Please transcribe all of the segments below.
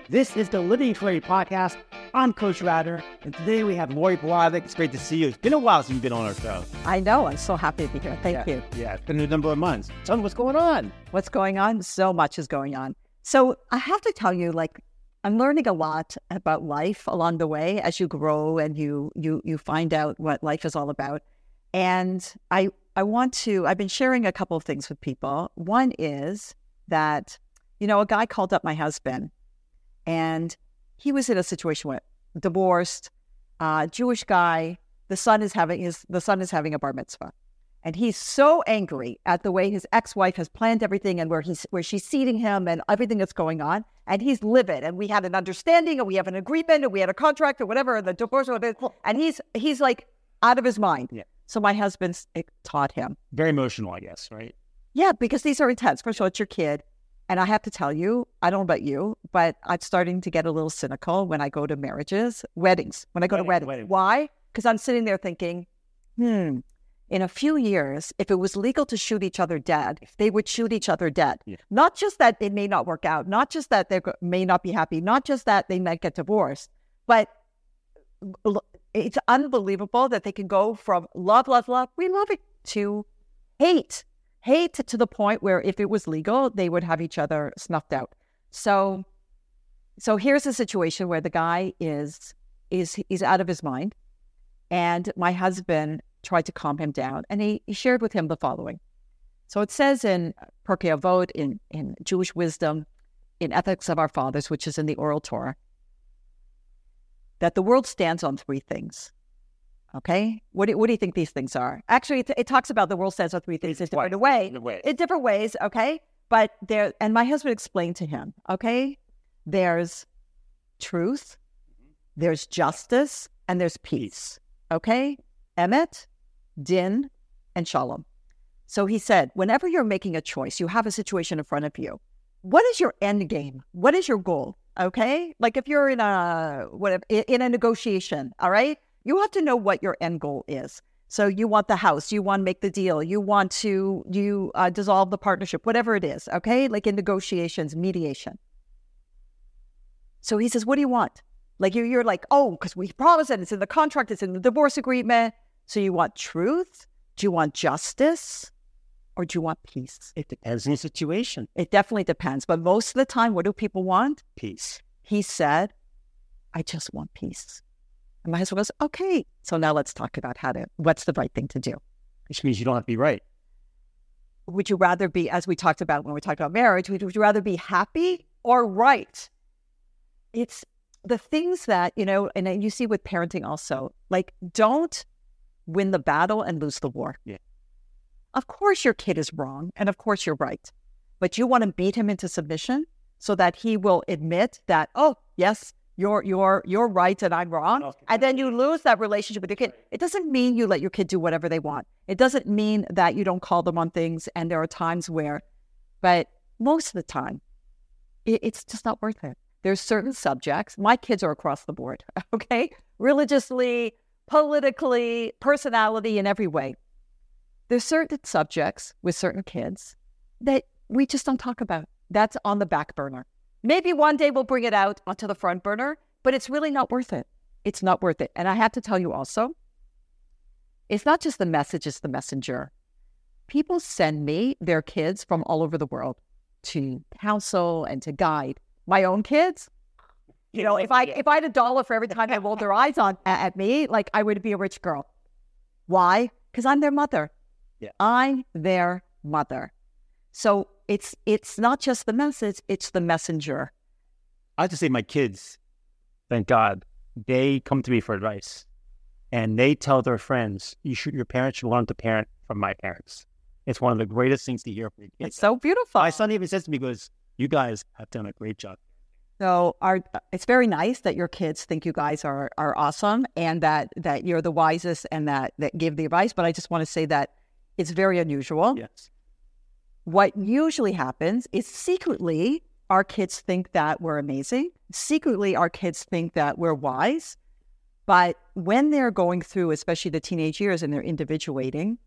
This is the Living Clarity Podcast. I'm Coach Ratter, and today we have Lori Blavik. It's great to see you. It's been a while since you've been on our show. I know. I'm so happy to be here. Thank you. Yeah, it's been a number of months. Tell me what's going on. What's going on? So much is going on. So I have to tell you, I'm learning a lot about life along the way as you grow and you find out what life is all about. And I've been sharing a couple of things with people. One is that, a guy called up my husband and he was in a situation where divorced, Jewish guy, the son is having a bar mitzvah. And he's so angry at the way his ex-wife has planned everything and where she's seating him and everything that's going on. And he's livid. And we had an understanding and we have an agreement and we had a contract or whatever, and the divorce, and he's like out of his mind. Yeah. So my husband taught him. Very emotional, I guess, right? Yeah, because these are intense. First of all, it's your kid. And I have to tell you, I don't know about you, but I'm starting to get a little cynical when I go to weddings. Why? Because I'm sitting there thinking, in a few years, if it was legal to shoot each other dead, they would shoot each other dead. Yeah. Not just that it may not work out, not just that they may not be happy, not just that they might get divorced, but it's unbelievable that they can go from love, we love it, to hate to the point where if it was legal, they would have each other snuffed out. So here's a situation where the guy is out of his mind, and my husband tried to calm him down, and he shared with him the following. So it says in Pirkei Avot, in Jewish wisdom, in Ethics of Our Fathers, which is in the Oral Torah, that the world stands on three things. Okay? What do you think these things are? Actually, it talks about the world stands on three things in different ways, okay? But and my husband explained to him, okay? There's truth, there's justice, and there's peace, okay? Emet, Din, and Shalom. So he said, whenever you're making a choice, you have a situation in front of you. What is your end game? What is your goal? Okay? Like if you're in a negotiation, all right? You have to know what your end goal is. So you want the house, you want to make the deal, you want to dissolve the partnership, whatever it is, okay? Like in negotiations, mediation. So he says, what do you want? Like you're like, because we promised it, it's in the contract, it's in the divorce agreement. So you want truth? Do you want justice? Or do you want peace? It depends on the situation. It definitely depends. But most of the time, what do people want? Peace. He said, I just want peace. And my husband goes, okay. So now let's talk about what's the right thing to do. Which means you don't have to be right. Would you rather be, as we talked about when we talked about marriage, would you rather be happy or right? It's the things that, and you see with parenting also, like don't win the battle and lose the war. Yeah. Of course your kid is wrong and of course you're right. But you want to beat him into submission so that he will admit that, yes, you're right and I'm wrong. And then you lose that relationship with your kid. It doesn't mean you let your kid do whatever they want. It doesn't mean that you don't call them on things. And there are times but most of the time, it's just not worth it. There's certain subjects. My kids are across the board, okay? Religiously, politically, personality, in every way. There's certain subjects with certain kids that we just don't talk about. That's on the back burner. Maybe one day we'll bring it out onto the front burner, but it's really not worth it. It's not worth it. And I have to tell you also, it's not just the message, it's the messenger. People send me their kids from all over the world to counsel and to guide. My own kids, if I had $1 for every time they rolled their eyes at me, like I would be a rich girl. Why? Because I'm their mother. Yeah. I'm their mother. So it's not just the message, it's the messenger. I have to say my kids, thank God, they come to me for advice. And they tell their friends, your parents should learn to parent from my parents. It's one of the greatest things to hear from your kids. It's so beautiful. My son even says to me, goes, you guys have done a great job. So it's very nice that your kids think you guys are awesome and that you're the wisest and that give the advice. But I just want to say that it's very unusual. Yes. What usually happens is secretly our kids think that we're amazing. Secretly our kids think that we're wise. But when they're going through, especially the teenage years, and they're individuating,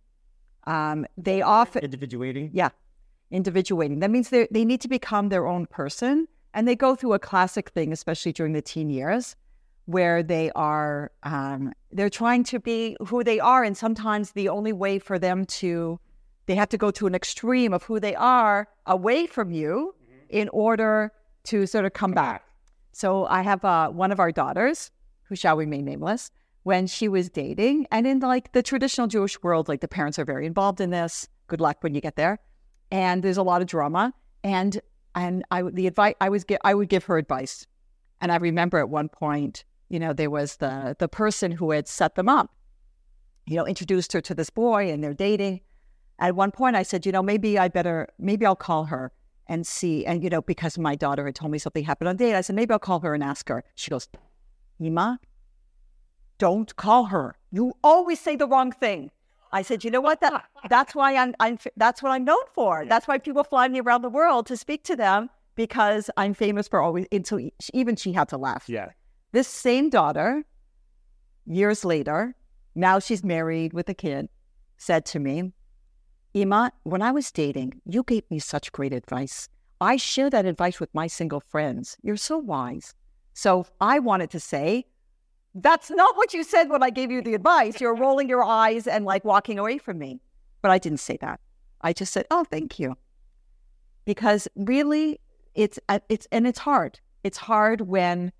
they often... Individuating? Yeah, individuating. That means they need to become their own person. And they go through a classic thing, especially during the teen years, where they are, they're trying to be who they are. And sometimes the only way for them to, they have to go to an extreme of who they are away from you in order to sort of come back. So I have one of our daughters, who shall remain nameless, when she was dating, and in like the traditional Jewish world, like the parents are very involved in this. Good luck when you get there. And there's a lot of drama. And I would give her advice. And I remember at one point, there was the person who had set them up, introduced her to this boy and they're dating. At one point I said, maybe I'll call her and see. And, because my daughter had told me something happened on a date, I said, maybe I'll call her and ask her. She goes, Ima, don't call her. You always say the wrong thing. I said, you know what? That's why that's what I'm known for. That's why people fly me around the world to speak to them, because I'm famous for always, until even she had to laugh. Yeah. This same daughter, years later, now she's married with a kid, said to me, Ima, when I was dating, you gave me such great advice. I share that advice with my single friends. You're so wise. So I wanted to say, that's not what you said when I gave you the advice. You're rolling your eyes and like walking away from me. But I didn't say that. I just said, oh, thank you. Because really, it's hard. It's hard when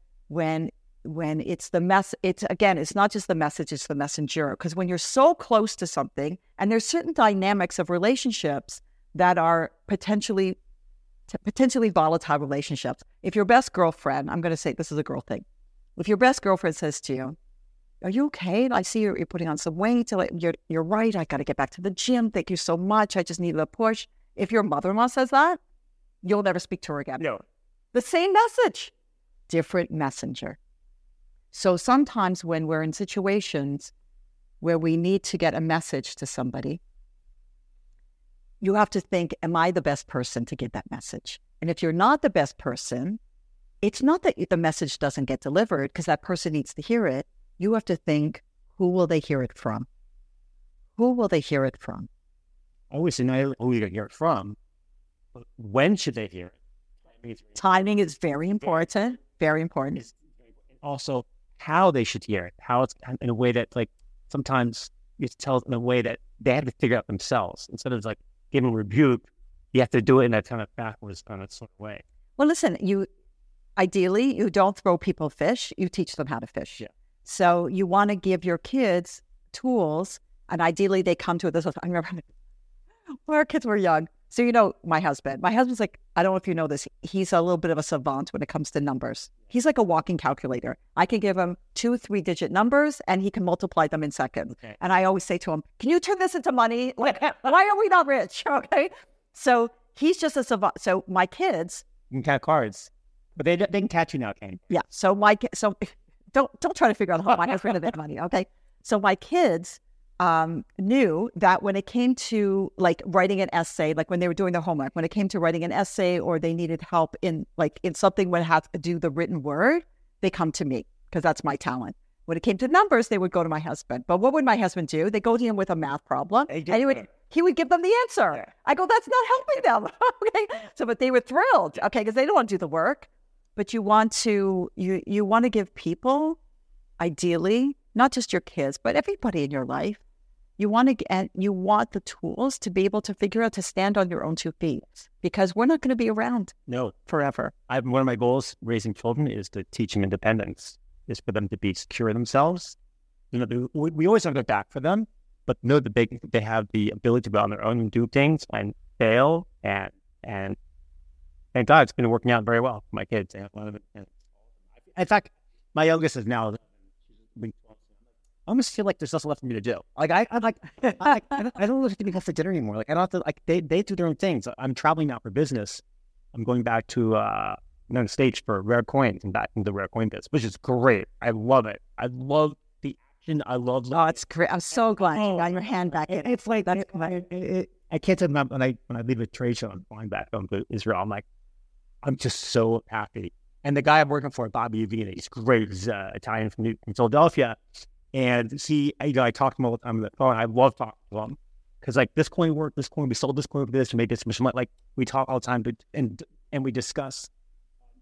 it's the mess. It's not just the message, it's the messenger. Because when you're so close to something, and there's certain dynamics of relationships that are potentially volatile relationships. If your best girlfriend, I'm going to say this is a girl thing. If your best girlfriend says to you, are you okay? I see you're putting on some weight. You're right. I got to get back to the gym. Thank you so much. I just needed a push. If your mother-in-law says that, you'll never speak to her again. No. The same message, different messenger. So sometimes when we're in situations where we need to get a message to somebody, you have to think, am I the best person to get that message? And if you're not the best person, it's not that the message doesn't get delivered because that person needs to hear it. You have to think, who will they hear it from? Who will they hear it from? I always say, not who you hear it from, but when should they hear it? Timing is very important. Very important. Also, how they should hear it. How it's in a way that, like, sometimes you tell in a way that they have to figure out themselves. Instead of like giving rebuke, you have to do it in that kind of backwards kind of sort of way. Well, listen, ideally, you don't throw people fish. You teach them how to fish. Yeah. So you want to give your kids tools, and ideally they come to this. I remember when our kids were young. So, my husband's like, I don't know if you know this. He's a little bit of a savant when it comes to numbers. He's like a walking calculator. I can give him 2-3-digit numbers and he can multiply them in seconds. Okay. And I always say to him, can you turn this into money? Like, why are we not rich? Okay. So he's just a savant. So my kids. You can count cards, but they can catch you now, Kane. Yeah. So don't try to figure out how my husband had that money. Okay. So my kids knew that when it came to like writing an essay, like when they were doing their homework, when it came to writing an essay or they needed help in something when it had to do the written word, they come to me because that's my talent. When it came to numbers, they would go to my husband. But what would my husband do? They go to him with a math problem and he would give them the answer. Yeah. I go, that's not helping them. Okay. So, but they were thrilled. Okay. Because they don't want to do the work, but you want to give people, ideally, not just your kids, but everybody in your life, you want the tools to be able to figure out to stand on your own 2 feet, because we're not going to be around forever. One of my goals raising children is to teach them independence, is for them to be secure themselves. We always have their back for them, but know that they have the ability to go on their own and do things and fail. And thank God it's been working out very well for my kids. They have a lot of it. In fact, my youngest is now. I almost feel like there's nothing left for me to do. Like I don't have to be for dinner anymore. Like I don't have to. Like they do their own things. I'm traveling now for business. I'm going back to United States for Rare Coins and back into the Rare Coin business, which is great. I love it. I love the action. I love. Oh, it's great. I'm so glad you got your hand back in. It's like that's. I can't tell them when I leave a trade show and flying back home to Israel. I'm just so happy. And the guy I'm working for, Bobby Uvina, he's great. He's Italian from Philadelphia. And I talk to him all the time on the phone. I love talking to him because like this coin worked, we sold this coin for this, we made this much money. Like we talk all the time, and we discuss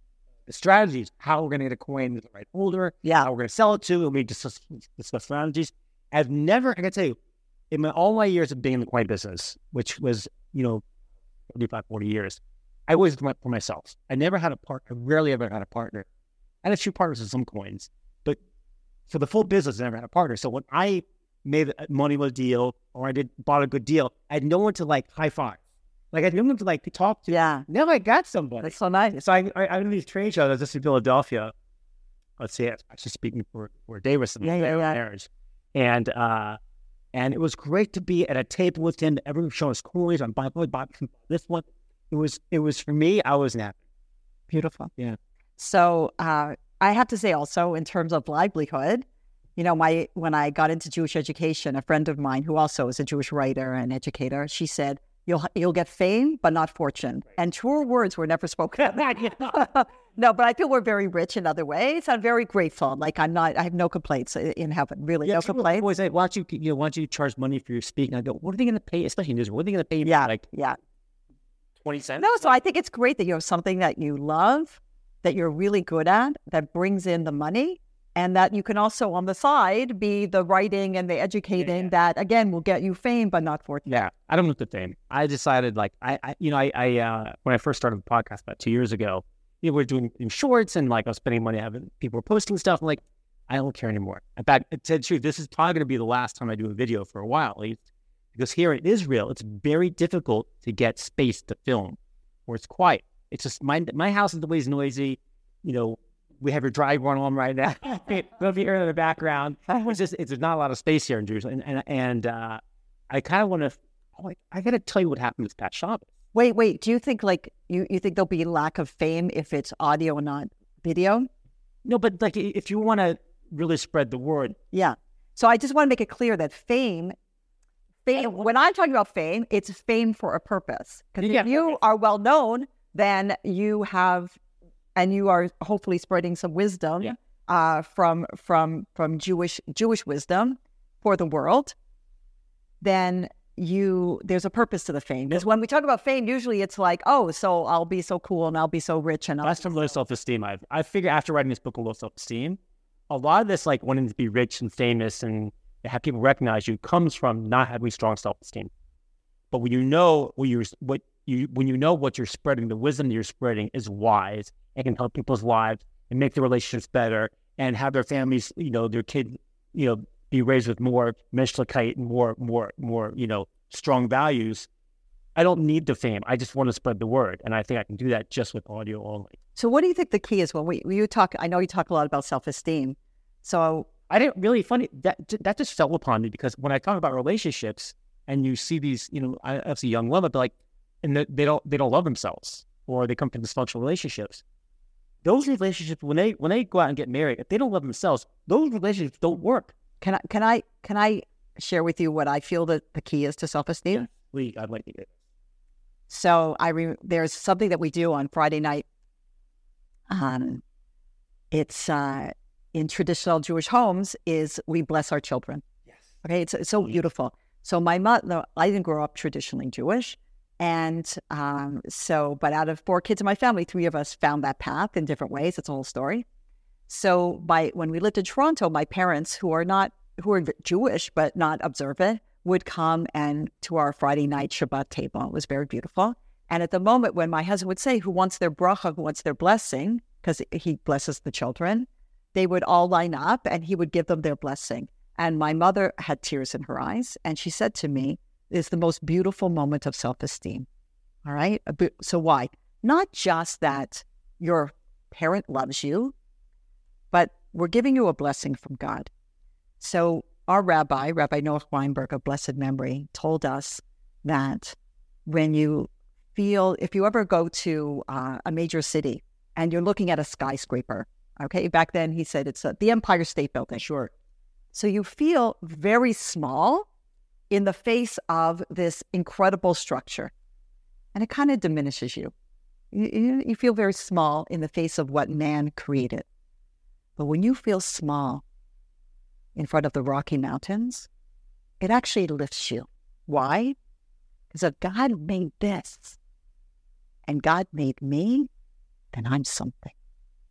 the strategies, how we're going to get a coin to the right holder, how we're going to sell it to, and we discuss strategies. I've never, I can tell you, in all my years of being in the coin business, which was, 35, 40 years, I always went for myself. I never had a partner. I rarely ever had a partner. I had a few partners in some coins, but for the full business, I never had a partner. So when I made a Moneywell deal or bought a good deal, I had no one to high five. I had no one to talk to. Yeah. Now I got somebody. That's so nice. So I'm in these trade shows. I was just in Philadelphia. Let's see, I was actually speaking for Davis in marriage. And it was great to be at a table with him. Everyone showing us coins. I'm buying this one. It was for me, I was napping. Beautiful. Yeah. So I have to say also, in terms of livelihood, when I got into Jewish education, a friend of mine who also is a Jewish writer and educator, she said, you'll get fame, but not fortune. Right. And truer words were never spoken. No, but I feel we're very rich in other ways. I'm very grateful. I have no complaints in heaven, really. No complaints. Always say, why don't you charge money for your speaking? I go, what are they going to pay, especially in Israel? What are they going to pay? Yeah. 20 cents? No, so I think it's great that you have something that you love, that you're really good at, that brings in the money, and that you can also on the side be the writing and the educating that, again, will get you fame, but not fortune. Yeah, I don't want the fame. I decided, when I first started the podcast about 2 years ago, we were doing shorts and I was spending money having people were posting stuff. I'm like, I don't care anymore. In fact, to tell the truth, this is probably going to be the last time I do a video for a while, at least, because here in Israel, it's very difficult to get space to film where it's quiet. It's just my house is always noisy. We have your drive going on right now. We'll be hearing in the background. It's not a lot of space here in Jerusalem. And I kind of want to, I got to tell you what happened this past Shabbos. Wait. Do you think you think there'll be lack of fame if it's audio and not video? No, but if you want to really spread the word. Yeah. So I just want to make it clear that fame, when I'm talking about fame, it's fame for a purpose. Because if you are well known, then you have, and you are hopefully spreading some wisdom from Jewish wisdom for the world, then there's a purpose to the fame. Because when we talk about fame, usually it's so I'll be so cool and I'll be so rich. And that's from low self-esteem. I figure after writing this book on low self-esteem, a lot of this wanting to be rich and famous and have people recognize you comes from not having strong self-esteem. But when you know what you're spreading, the wisdom that you're spreading is wise and can help people's lives and make their relationships better and have their families, their kids, be raised with more menschlichkeit and more, strong values. I don't need the fame. I just want to spread the word. And I think I can do that just with audio only. So what do you think the key is when you talk? I know you talk a lot about self-esteem. So I didn't really funny that just fell upon me because when I talk about relationships and you see these, I see young women, but and they don't love themselves or they come from dysfunctional relationships. Those relationships, when they go out and get married, if they don't love themselves, those relationships don't work. Can I share with you what I feel that the key is to self-esteem? Yeah, please, I'd like to get it. So there's something that we do on Friday night. It's in traditional Jewish homes is we bless our children. Yes. Okay, it's so beautiful. So my mother, I didn't grow up traditionally Jewish. And but out of 4 kids in my family, 3 of us found that path in different ways. It's a whole story. So when we lived in Toronto, my parents, who are Jewish but not observant, would come and to our Friday night Shabbat table. It was very beautiful. And at the moment when my husband would say, who wants their bracha, who wants their blessing, because he blesses the children, they would all line up and he would give them their blessing. And my mother had tears in her eyes. And she said to me, it's the most beautiful moment of self-esteem. All right. So why? Not just that your parent loves you, but we're giving you a blessing from God. So our Rabbi Noach Weinberg of blessed memory, told us that if you ever go to a major city and you're looking at a skyscraper, okay, back then he said it's the Empire State Building. Sure. So you feel very small in the face of this incredible structure. And it kind of diminishes you. You feel very small in the face of what man created. But when you feel small in front of the Rocky Mountains, it actually lifts you. Why? Because if God made this and God made me, then I'm something.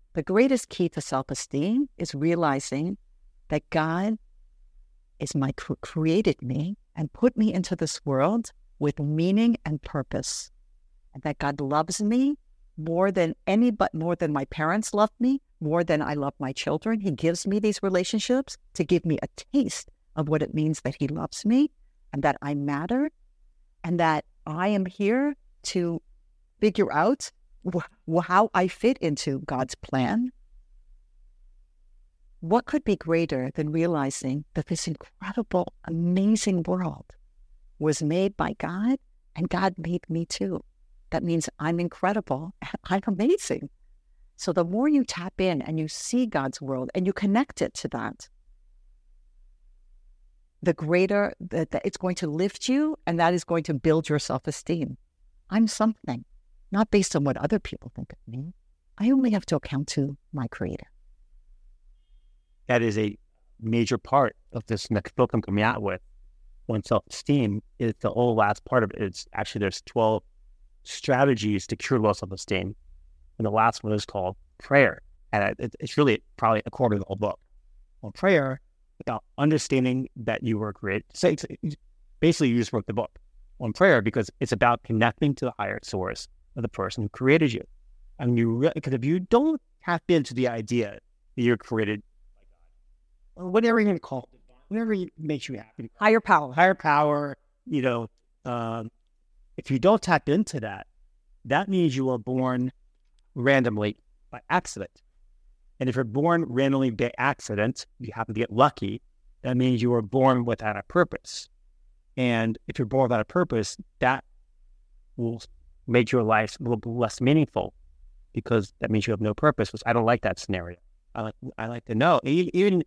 the greatest key to self-esteem is realizing that God is created me and put me into this world with meaning and purpose, and that God loves me more than my parents loved me, more than I love my children. He gives me these relationships to give me a taste of what it means that he loves me and that I matter and that I am here to figure out how I fit into God's plan. What could be greater than realizing that this incredible, amazing world was made by God and God made me too? That means I'm incredible and I'm amazing. So the more you tap in and you see God's world and you connect it to that, the greater that it's going to lift you, and that is going to build your self-esteem. I'm something, not based on what other people think of me. I only have to account to my Creator. That is a major part of this next book I'm coming out with. On self-esteem is the whole last part of it. It's actually, there's 12 strategies to cure low self-esteem. And the last one is called prayer. And it's really probably a quarter of the whole book. On prayer, about understanding that you were created. Basically, you just wrote the book on prayer because it's about connecting to the higher source of the person who created you. And because if you don't tap into the idea that you're created by God, or whatever you're going to call it, whatever makes you happy. Higher power. If you don't tap into that, that means you were born randomly by accident. And if you're born randomly by accident, you happen to get lucky, that means you were born without a purpose. And if you're born without a purpose, that will make your life a little bit less meaningful because that means you have no purpose, which I don't like that scenario. I like to know. Even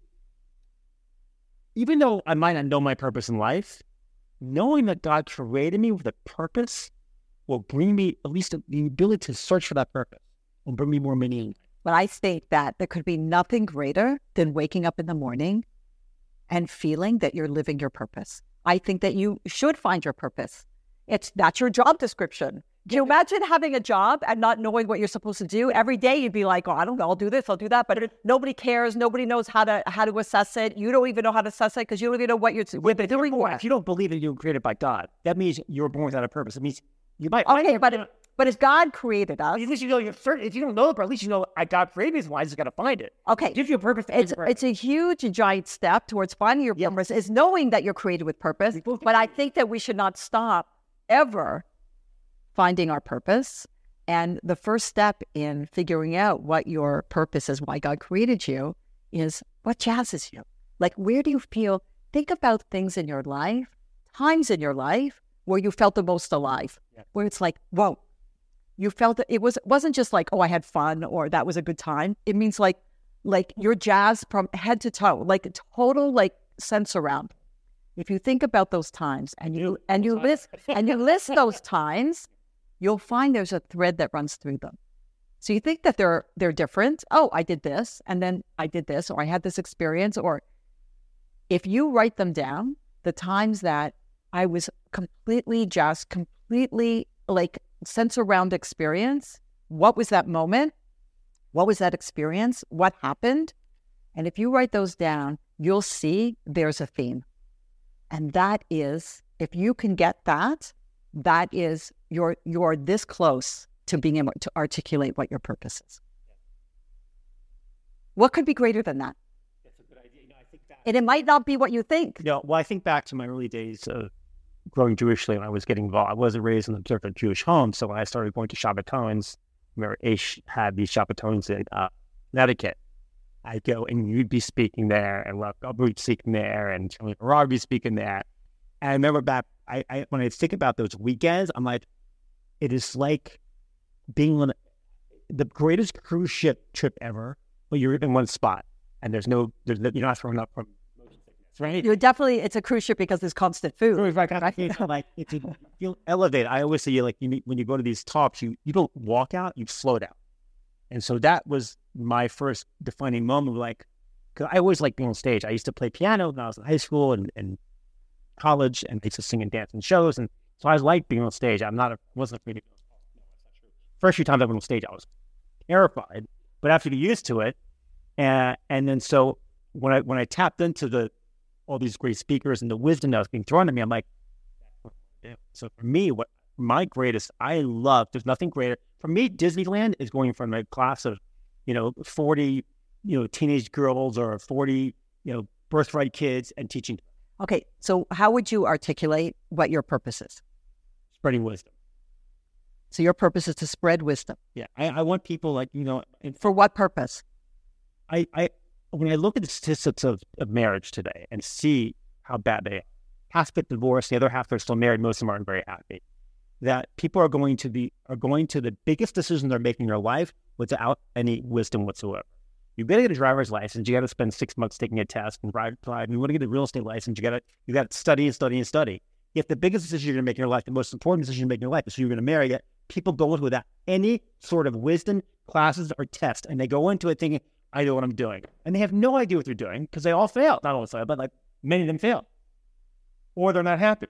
though I might not know my purpose in life, knowing that God created me with a purpose will bring me at least the ability to search for that purpose. Will bring me more meaning. But I think that there could be nothing greater than waking up in the morning and feeling that you're living your purpose. I think that you should find your purpose. That's your job description. Can you imagine having a job and not knowing what you're supposed to do? Every day you'd be like, oh, I don't know, I'll do this, I'll do that. But nobody cares. Nobody knows how to assess it. You don't even know how to assess it because you don't even know what you're doing. If you don't believe that you were created by God, that means you were born without a purpose. It means you might. Okay, but as God created us, at least you know you're certain. If you don't know it, but at least you know God created me. I just got to find it. Okay, it gives you a purpose. It's a huge, giant step towards finding your purpose. Is knowing that you're created with purpose. But I think that we should not stop ever finding our purpose. And the first step in figuring out what your purpose is, why God created you, is what jazzes you. Like, where do you feel? Think about things in your life, times in your life where you felt the most alive, where it's like, whoa. You felt that it wasn't just like, oh, I had fun or that was a good time. It means like you're jazzed from head to toe, like a total sense around. If you think about those times and you list those times, you'll find there's a thread that runs through them. So you think that they're different. Oh, I did this and then I did this, or I had this experience. Or if you write them down, the times that I was completely jazzed, completely sense around experience. What was that moment? What was that experience? What happened? And if you write those down, you'll see there's a theme. And that is, if you can get that, that is you're this close to being able to articulate what your purpose is. What could be greater than that? That's a good idea. I think that, and it might not be what you think. I think back to my early days of growing Jewishly, and I was getting involved. I wasn't raised in a sort of Jewish home, so when I started going to Shabbatones, where Aish had these Shabbatones in Connecticut, I'd go and you'd be speaking there, and Rav Gabri would be speaking there, and Rav would be speaking there. And I remember back, when I think about those weekends, I'm like, it is like being on the greatest cruise ship trip ever, but you're in one spot, and you're not throwing up from motion sickness, right? It's a cruise ship because there's constant food. Right? You feel elevated. I always say, when you go to these talks, you don't walk out, you flow down. And so that was my first defining moment. Because I always liked being on stage. I used to play piano when I was in high school and college, and I used to sing and dance in shows. And so I liked being on stage. Wasn't afraid to be on stage. No, that's not true. First few times I went on stage, I was terrified. but I have to get used to it. And then so when I tapped into all these great speakers and the wisdom that was being thrown at me, I'm like, yeah. So for me, I love, there's nothing greater. For me, Disneyland is going from a class of, 40, teenage girls or 40, birthright kids and teaching. Okay. So how would you articulate what your purpose is? Spreading wisdom. So your purpose is to spread wisdom. Yeah. I want people for what purpose? When I look at the statistics of marriage today and see how bad they are, half get divorced, the other half they're still married, most of them aren't very happy, that people are going to the biggest decision they're making in their life without any wisdom whatsoever. You got to get a driver's license. You got to spend 6 months taking a test and drive. You want to get a real estate license. You got to study and study and study. If the biggest decision you're going to make in your life, the most important decision you make in your life is who you're going to marry, people go into it without any sort of wisdom, classes, or test, and they go into it thinking, I know what I'm doing. And they have no idea what they're doing because they all fail. Not all fail, but many of them fail. Or they're not happy.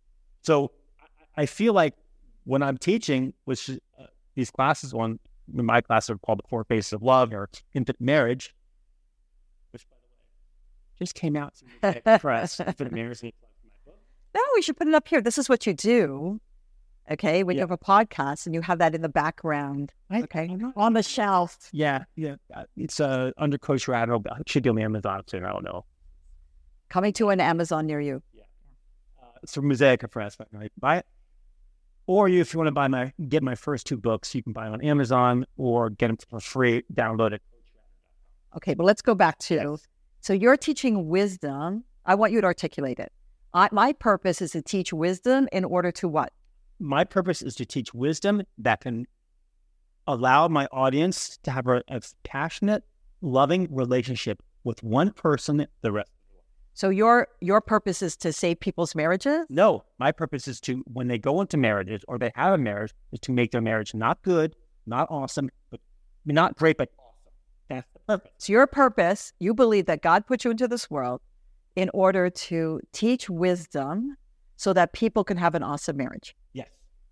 So I feel like when I'm teaching, which these classes my classes are called the 4 Phases of Love or Infant Marriage, which by the way just came out in the press. Infant Marriage. No, we should put it up here. This is what you do. Okay, when you have a podcast and you have that in the background, on the shelf. Yeah. It's under Coach Rattle. It should be on the Amazon soon. I don't know. Coming to an Amazon near you. Yeah. It's from Mosaic Press. Right? Buy it. Or if you want to get my first 2 books, you can buy them on Amazon or get them for free. Download it. Okay, but let's go back to. So you're teaching wisdom. I want you to articulate it. My purpose is to teach wisdom in order to what? My purpose is to teach wisdom that can allow my audience to have a passionate, loving relationship with one person the rest of the world. So your purpose is to save people's marriages? No, my purpose is to, when they go into marriages or they have a marriage, is to make their marriage not good, not awesome, but not great, but awesome. That's the purpose. So your purpose, you believe that God put you into this world in order to teach wisdom so that people can have an awesome marriage. Yes.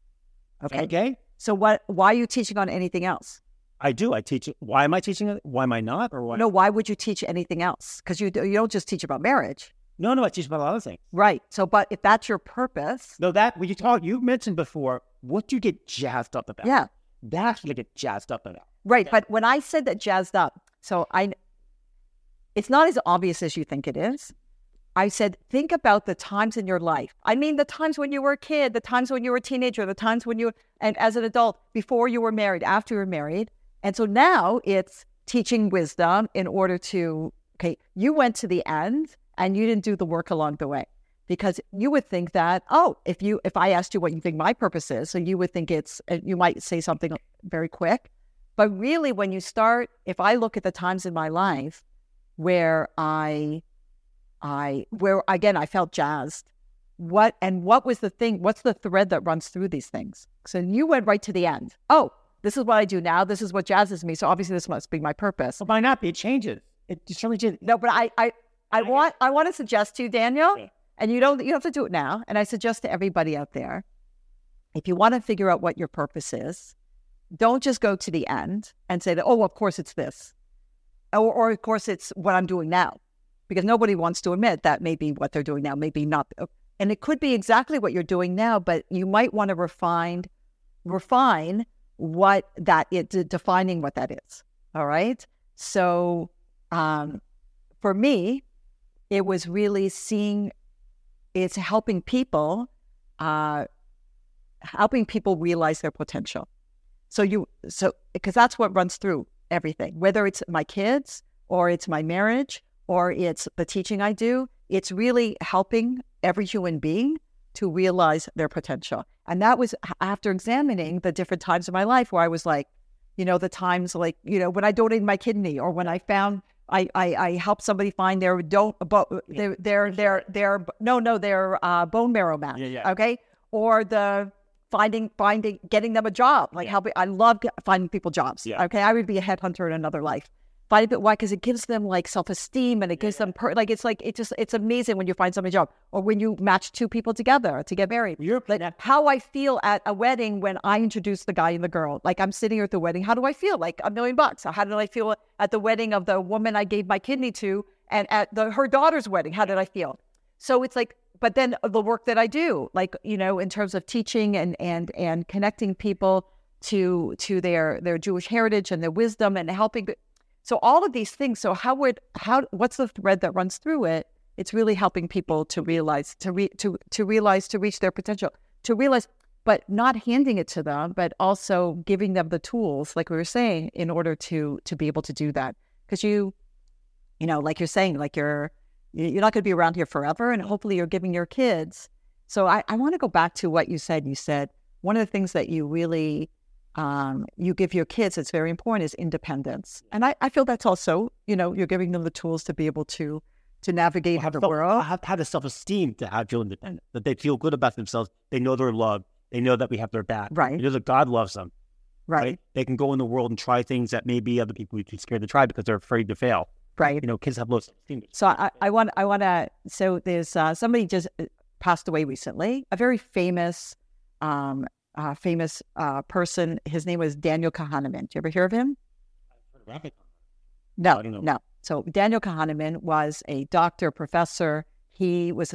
Okay. So why are you teaching on anything else? I do. I teach it. Why am I teaching it? Why am I not? Or why? No, why would you teach anything else? Because you don't just teach about marriage. No, I teach about a lot of things. Right. So, but if that's your purpose. No, you mentioned before, what do you get jazzed up about? Yeah. That's what I get jazzed up about. Right. Yeah. But when I said that jazzed up, it's not as obvious as you think it is. I said, think about the times in your life. I mean, the times when you were a kid, the times when you were a teenager, the times when and as an adult, before you were married, after you were married. And so now it's teaching wisdom in order to, you went to the end and you didn't do the work along the way, because you would think that, if I asked you what you think my purpose is, so you would think you might say something very quick. But really, when you start, if I look at the times in my life where I felt jazzed. What was the thing? What's the thread that runs through these things? So you went right to the end. Oh, this is what I do now. This is what jazzes me. So obviously this must be my purpose. Well, why not? It changes. It certainly changes. No, but I want to suggest to you, Daniel, and you don't have to do it now. And I suggest to everybody out there, if you want to figure out what your purpose is, don't just go to the end and say that, of course it's this. Or of course it's what I'm doing now. Because nobody wants to admit that maybe what they're doing now, maybe not. And it could be exactly what you're doing now, but you might want to refine what that is, defining what that is. All right. So for me, it was really it's helping people realize their potential. So because that's what runs through everything, whether it's my kids or it's my marriage, or it's the teaching I do, it's really helping every human being to realize their potential. And that was after examining the different times of my life where I was like, the times like, when I donated my kidney, or when I found, I helped somebody find their bone marrow mass. Yeah. Okay. Or the getting them a job. Like I love finding people jobs. Yeah. Okay. I would be a headhunter in another life. Why? Because it gives them like self-esteem, and it gives them it's amazing when you find somebody a job, or when you match two people together to get married. How I feel at a wedding when I introduce the guy and the girl. Like, I'm sitting here at the wedding. How do I feel? Like $1 million. How did I feel at the wedding of the woman I gave my kidney to, and at her daughter's wedding? How did I feel? So it's like, but then the work that I do, like, in terms of teaching and connecting people to their Jewish heritage and their wisdom and helping. So all of these things. So what's the thread that runs through it? It's really helping people to realize, to reach their potential, to realize, but not handing it to them, but also giving them the tools, like we were saying, in order to be able to do that. Because like you're saying, like you're not going to be around here forever, and hopefully you're giving your kids. So I want to go back to what you said. You said one of the things that you really you give your kids, it's very important, is independence. And I feel that's also, you're giving them the tools to be able to navigate the world. Have the self-esteem to feel independent, that they feel good about themselves. They know they're loved. They know that we have their back. Right. They know that God loves them. Right. They can go in the world and try things that maybe other people would be scared to try because they're afraid to fail. Right. Kids have low self-esteem. So I want to, so there's somebody just passed away recently, a very famous person. His name was Daniel Kahneman. Did you ever hear of him? No. So Daniel Kahneman was a doctor, professor. He was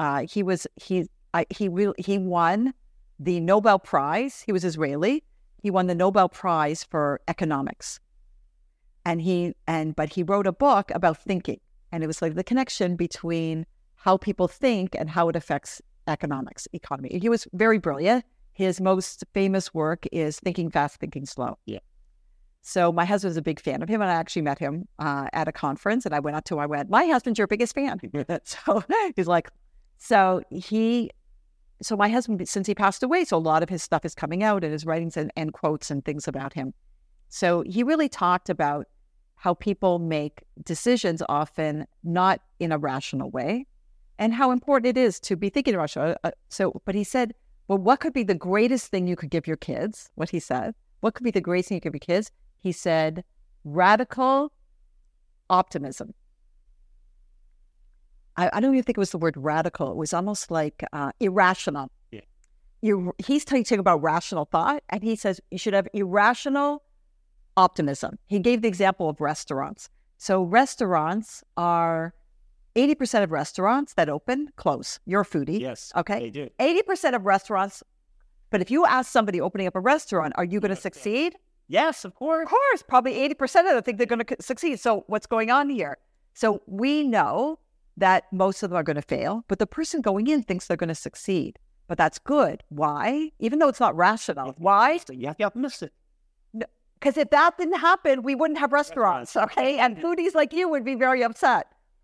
he won the Nobel Prize. He was Israeli. He won the Nobel Prize for economics. But he wrote a book about thinking, and it was like the connection between how people think and how it affects economy. He was very brilliant. His most famous work is Thinking Fast, Thinking Slow. Yeah. So my husband's a big fan of him, and I actually met him at a conference, and I went, my husband's your biggest fan. So he's like, so my husband, since he passed away, so a lot of his stuff is coming out in his writings and quotes and things about him. So he really talked about how people make decisions often not in a rational way, and how important it is to be thinking rational. But he said, well, what could be the greatest thing you could give your kids? What he said, what could be the greatest thing you could give your kids? He said, radical optimism. I don't even think it was the word radical. It was almost like irrational. Yeah. He's teaching about rational thought, and he says you should have irrational optimism. He gave the example of restaurants. So restaurants are 80% of restaurants that open close. You're a foodie. Yes. Okay. They do. 80% of restaurants. But if you ask somebody opening up a restaurant, are you going to succeed? Yes, of course. Of course. Probably 80% of them think they're going to succeed. So what's going on here? So we know that most of them are going to fail, but the person going in thinks they're going to succeed. But that's good. Why? Even though it's not rational. Why? You have to be optimistic. Because if that didn't happen, we wouldn't have restaurants, okay? And foodies like you would be very upset.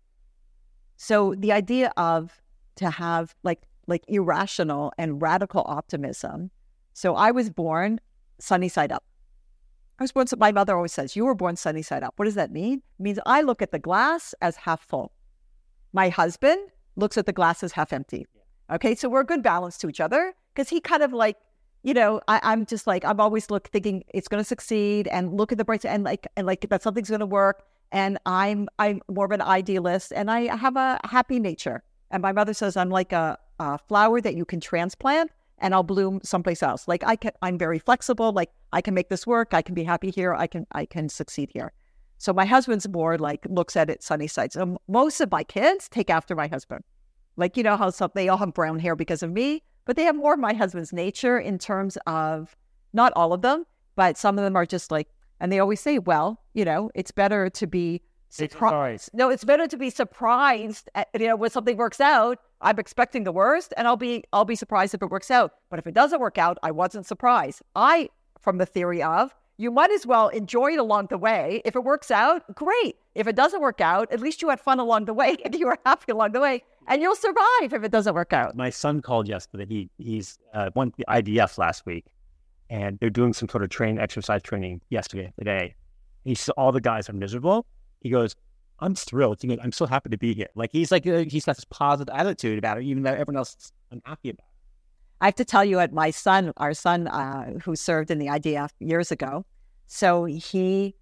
So the idea of to have like irrational and radical optimism. So I was born sunny side up. My mother always says, you were born sunny side up. What does that mean? It means I look at the glass as half full. My husband looks at the glass as half empty. Okay, so we're a good balance to each other, because he kind of like, I'm just like, I'm always thinking it's going to succeed and look at the bright side and that something's going to work. And I'm more of an idealist, and I have a happy nature. And my mother says I'm like a flower that you can transplant and I'll bloom someplace else. Like I'm very flexible. Like I can make this work. I can be happy here. I can succeed here. So my husband's more like looks at it sunny side. So most of my kids take after my husband. Like, how they all have brown hair because of me, but they have more of my husband's nature in terms of, not all of them, but some of them are just like, and they always say, well, it's better to be surprised. No, it's better to be surprised at, when something works out. I'm expecting the worst, and I'll be surprised if it works out. But if it doesn't work out, I wasn't surprised. From the theory of, you might as well enjoy it along the way. If it works out, great. If it doesn't work out, at least you had fun along the way and you were happy along the way, and you'll survive if it doesn't work out. My son called yesterday. He's won the IDF last week, and they're doing some sort of exercise training today. He saw all the guys are miserable. He goes, I'm thrilled. He goes, I'm so happy to be here. Like he's got this positive attitude about it, even though everyone else is unhappy about it. I have to tell you, our son who served in the IDF years ago. So he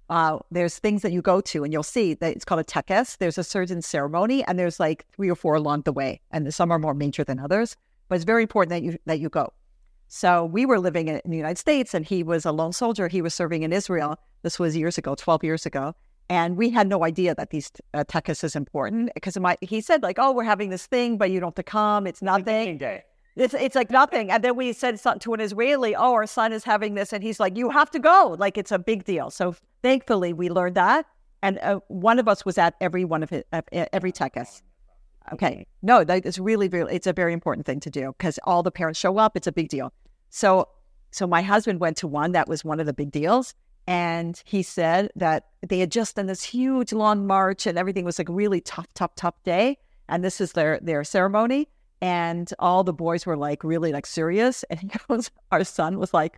there's things that you go to and you'll see that it's called a tekes. There's a certain ceremony and there's like 3 or 4 along the way. And some are more major than others, but it's very important that you go. So we were living in the United States and he was a lone soldier. He was serving in Israel. This was 12 years ago. And we had no idea that these tekes is important because he said like, oh, we're having this thing, but you don't have to come. It's nothing. It's like nothing. And then we said something to an Israeli, oh, our son is having this. And he's like, you have to go. Like, it's a big deal. So thankfully, we learned that. And one of us was at every one of every tekes. Okay. No, it's really, it's a very important thing to do because all the parents show up. It's a big deal. So my husband went to one that was one of the big deals. And he said that they had just done this huge long march and everything was like a really tough day. And this is their ceremony. And all the boys were like really like serious. And he goes, our son was like,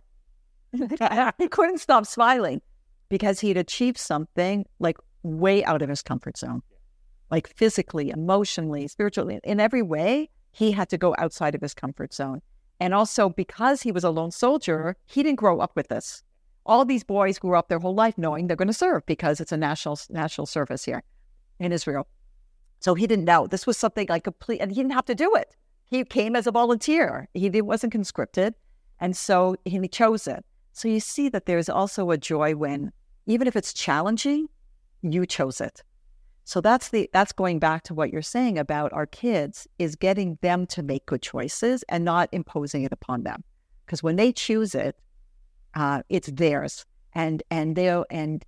he couldn't stop smiling because he'd achieved something like way out of his comfort zone, like physically, emotionally, spiritually, in every way. He had to go outside of his comfort zone. And also because he was a lone soldier, he didn't grow up with this. All these boys grew up their whole life knowing they're going to serve because it's a national service here in Israel. So he didn't know. This was something like complete, and he didn't have to do it. He came as a volunteer. He wasn't conscripted, and so he chose it. So you see that there's also a joy when, even if it's challenging, you chose it. So that's going back to what you're saying about our kids, is getting them to make good choices and not imposing it upon them. Because when they choose it, it's theirs, and all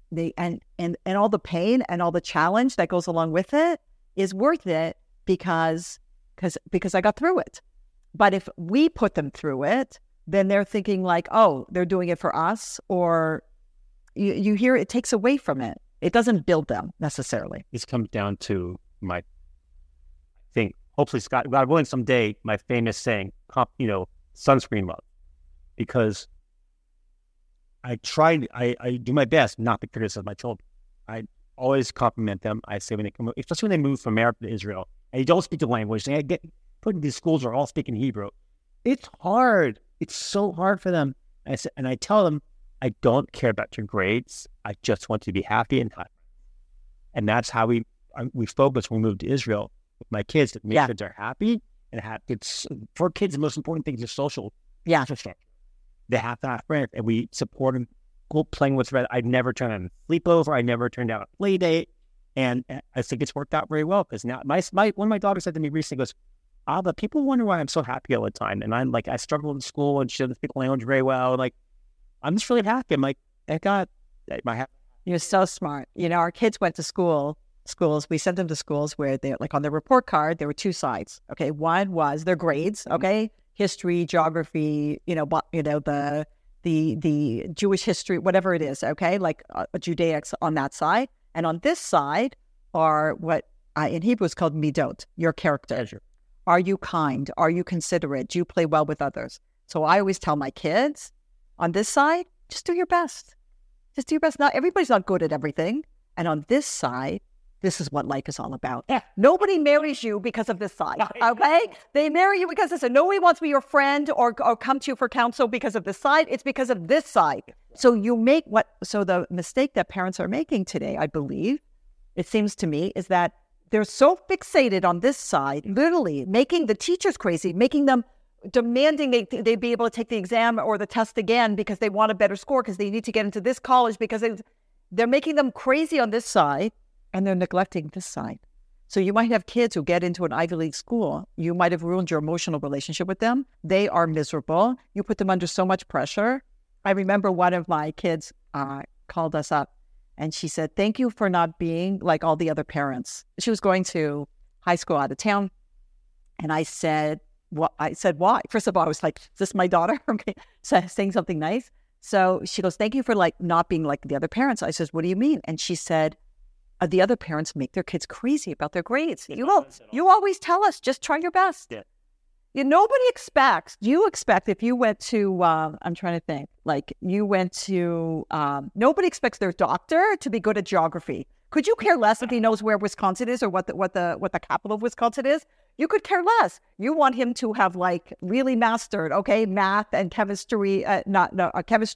the pain and all the challenge that goes along with it is worth it because I got through it. But if we put them through it, then they're thinking like, oh, they're doing it for us, or you hear it takes away from it. It doesn't build them necessarily. This comes down to my thing. Hopefully, Scott, God willing, someday, my famous saying, sunscreen love, because I do my best not to criticize my children. I always compliment them. I say when they come, especially when they move from America to Israel, and you don't speak the language, they get put in these schools are all speaking Hebrew. It's hard. It's so hard for them. And I tell them, I don't care about your grades. I just want you to be happy and happy. And that's how we focus when we moved to Israel with my kids, to make sure they're happy and happy. It's, for kids, the most important thing is social infrastructure. They have to have friends, and we support them. Go playing with friends. I never turned down a sleepover. I never turned down a play date, and I think it's worked out very well. Because now, one of my daughters said to me recently, goes, "Abba, people wonder why I'm so happy all the time." And I'm like, I struggle in school, and she doesn't speak language very well. Like, I'm just really happy. I'm like, thank God, You're so smart. Our kids went to schools. We sent them to schools where they, like on their report card, there were 2 sides. Okay, one was their grades. Okay. History, geography, the Jewish history, whatever it is, okay, like Judaics on that side. And on this side are what in Hebrew is called midot, your character. Are you kind? Are you considerate? Do you play well with others? So I always tell my kids, on this side, just do your best. Just do your best. Everybody's not good at everything. And on this side, this is what life is all about. Yeah. Nobody marries you because of this side, okay? They marry you because nobody wants to be your friend or come to you for counsel because of this side. It's because of this side. So the mistake that parents are making today, I believe, it seems to me, is that they're so fixated on this side, literally making the teachers crazy, making them demanding they be able to take the exam or the test again because they want a better score, because they need to get into this college, because they're making them crazy on this side. And they're neglecting this side. So you might have kids who get into an Ivy League school. You might have ruined your emotional relationship with them. They are miserable. You put them under so much pressure. I remember one of my kids called us up and she said, thank you for not being like all the other parents. She was going to high school out of town. And I said, why? First of all, I was like, is this my daughter? Okay, so saying something nice. So she goes, thank you for like not being like the other parents. I said, what do you mean? And she said, the other parents make their kids crazy about their grades. You always tell us, just try your best. Yeah. Nobody expects. You expect if you went to, I'm trying to think, like you went to, nobody expects their doctor to be good at geography. Could you care less if he knows where Wisconsin is or what the capital of Wisconsin is? You could care less. You want him to have like really mastered, okay, math and chemistry, chemistry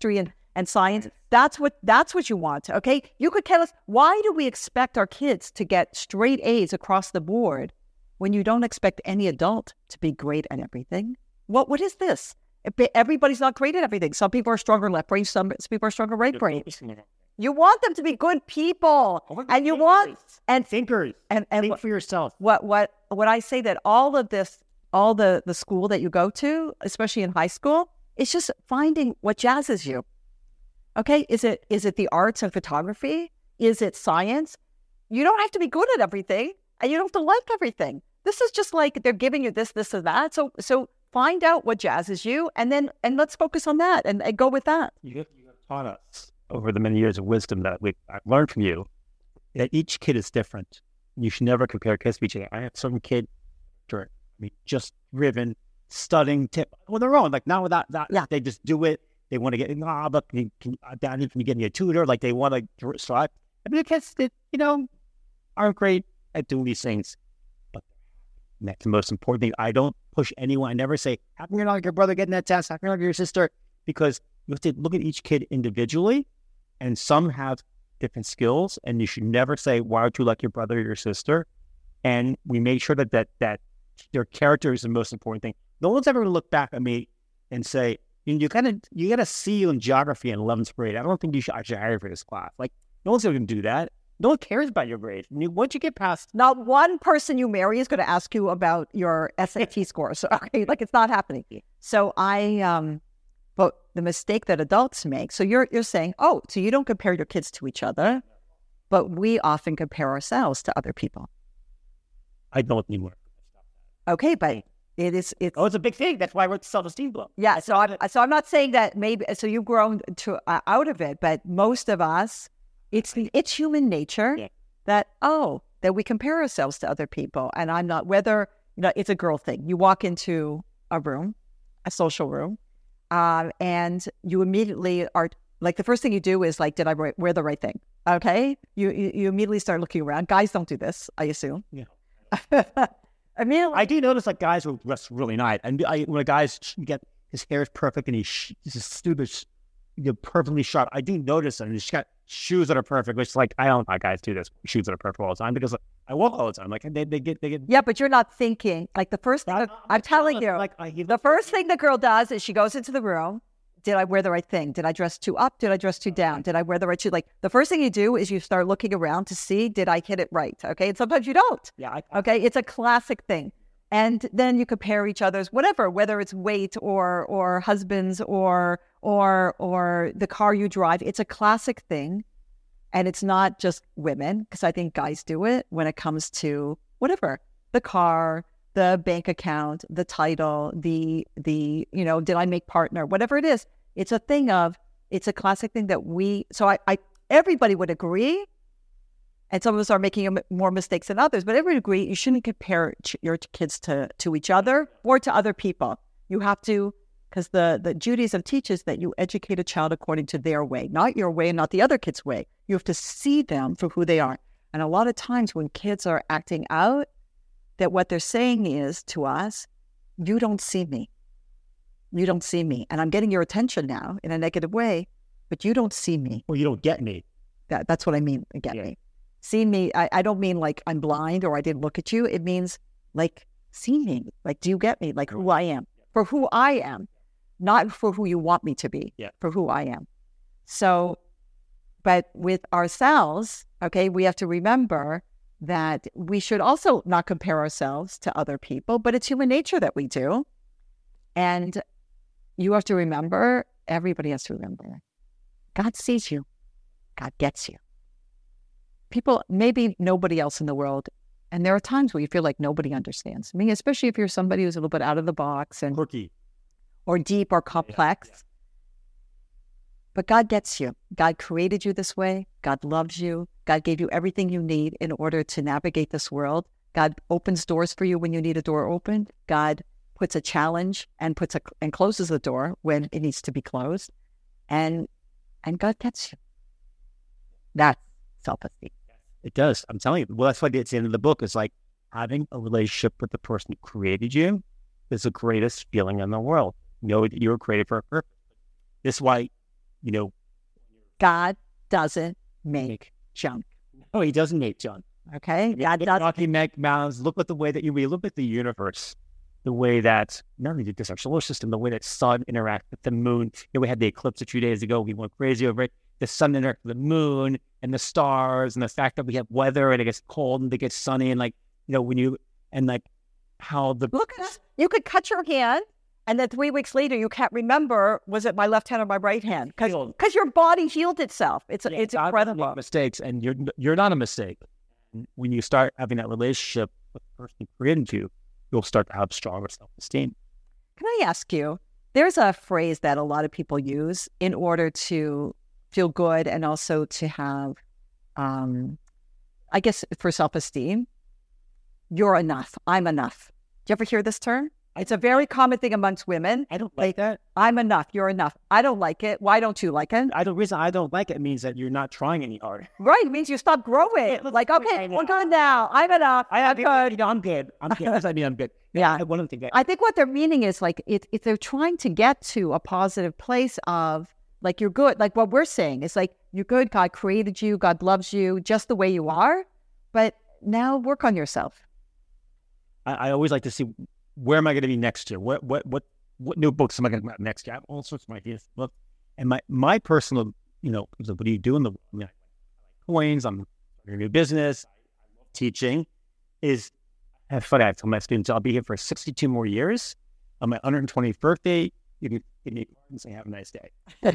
and science. That's what you want. Okay. You could tell us, why do we expect our kids to get straight A's across the board when you don't expect any adult to be great at everything? What is this? Everybody's not great at everything. Some people are stronger left brain, some people are stronger right brain. You want them to be good people, and you want thinkers and think for yourself. What I say, that all of this, all the school that you go to, especially in high school, it's just finding what jazzes you. Okay, is it the arts and photography? Is it science? You don't have to be good at everything, and you don't have to like everything. This is just like they're giving you this or that. So find out what jazzes you, and let's focus on that and go with that. You have taught us over the many years of wisdom that I've learned from you that each kid is different. You should never compare kids to each other. I have some kid, just driven, studying, tip on their own. Like now without that, they just do it. They want to get, but can you get me a tutor? Like they want to strive. I mean, the kids that, aren't great at doing these things, but that's the most important thing. I don't push anyone. I never say, how come you're not like your brother getting that test? How come you're not like your sister? Because you have to look at each kid individually, and some have different skills, and you should never say, why aren't you like your brother or your sister? And we make sure that their character is the most important thing. No one's ever going to look back at me and say, you got a C in geography in 11th grade. I don't think I should hire you for this class. Like, no one's going to do that. No one cares about your grades. Once you get past... Not one person you marry is going to ask you about your SAT scores. Okay, like it's not happening. So but the mistake that adults make, so you're saying, so you don't compare your kids to each other, but we often compare ourselves to other people. I don't anymore. Okay, but it's a big thing. That's why we're self-esteem blow. Yeah, so I'm not saying that maybe, so you've grown out of it, but most of us, it's human nature that we compare ourselves to other people. And I'm not, whether, it's a girl thing. You walk into a room, a social room, and you immediately are, like, the first thing you do is like, did I wear the right thing? Okay? You immediately start looking around. Guys don't do this, I assume. Yeah. I do notice like guys who dress really nice, and when a guy's get his hair is perfect and he's just stupid, perfectly sharp. I do notice him. He's got shoes that are perfect, which like I don't know how guys do this. Shoes that are perfect all the time because I walk all the time. Like they get. Yeah, but you're not thinking like the first thing. I'm telling you, like the first thing the girl does is she goes into the room. Did I wear the right thing? Did I dress too up? Did I dress too down? Did I wear the right shoe? Like the first thing you do is you start looking around to see, did I hit it right? Okay. And sometimes you don't. Yeah. Okay. It's a classic thing. And then you compare each other's whatever, whether it's weight or husbands or the car you drive. It's a classic thing. And it's not just women, because I think guys do it when it comes to whatever, the car, the bank account, the title, the did I make partner, whatever it is. It's a thing of, it's a classic thing that everybody would agree, and some of us are making more mistakes than others, but everybody would agree you shouldn't compare your kids to each other or to other people. You have to, because the Judaism teaches that you educate a child according to their way, not your way and not the other kid's way. You have to see them for who they are. And a lot of times when kids are acting out, that what they're saying is to us, you don't see me. You don't see me. And I'm getting your attention now in a negative way, but you don't see me. Well, you don't get me. That's what I mean, get me. See me, I don't mean like I'm blind or I didn't look at you. It means like, see me. Like, do you get me? Like who I am. For who I am. Not for who you want me to be. Yeah. For who I am. So, but with ourselves, okay, we have to remember that we should also not compare ourselves to other people, but it's human nature that we do. And you have to remember, everybody has to remember, God sees you. God gets you. People, maybe nobody else in the world, and there are times where you feel like nobody understands me, especially if you're somebody who's a little bit out of the box and quirky, or deep or complex. Yeah. But God gets you. God created you this way. God loves you. God gave you everything you need in order to navigate this world. God opens doors for you when you need a door opened. God puts a challenge and closes the door when it needs to be closed. And God gets you. That's self-esteem. It does. I'm telling you. Well, that's why it's the end of the book. It's like having a relationship with the person who created you is the greatest feeling in the world. Know that you were created for a purpose. This is why, God doesn't make junk. No, he doesn't make junk. Okay? God doesn't. He make mountains. Look at the way that we look at the universe, the way that, not only just our solar system, the way that sun interacts with the moon. We had the eclipse a few days ago. We went crazy over it. The sun interacts with the moon and the stars, and the fact that we have weather and it gets cold and it gets sunny, and how the... Look at us. You could cut your hand, and then 3 weeks later, you can't remember, was it my left hand or my right hand? Because your body healed itself. It's incredible. Make mistakes, and you're not a mistake. When you start having that relationship with the person who created you, you'll start to have stronger self-esteem. Can I ask you, there's a phrase that a lot of people use in order to feel good and also to have, I guess, for self-esteem. You're enough. I'm enough. Do you ever hear this term? It's a very common thing amongst women. I don't like that. I'm enough. You're enough. I don't like it. Why don't you like it? The reason I don't like it means that you're not trying any harder. Right. It means you stop growing. Like, okay, we're good now. I'm enough. I'm good. I'm good. I'm good. Yeah. One of the things. I think what they're meaning is like, if they're trying to get to a positive place of like, you're good. Like what we're saying is like, you're good. God created you. God loves you just the way you are. But now work on yourself. I always like to see, where am I going to be next year? What new books am I going to have next year? I have all sorts of ideas. Look, and my personal, what do you do in the world? I like coins. I'm starting a new business. I love teaching. Have fun. I tell my students I'll be here for 62 more years. On my 120th birthday, you can give me cards and say have a nice day.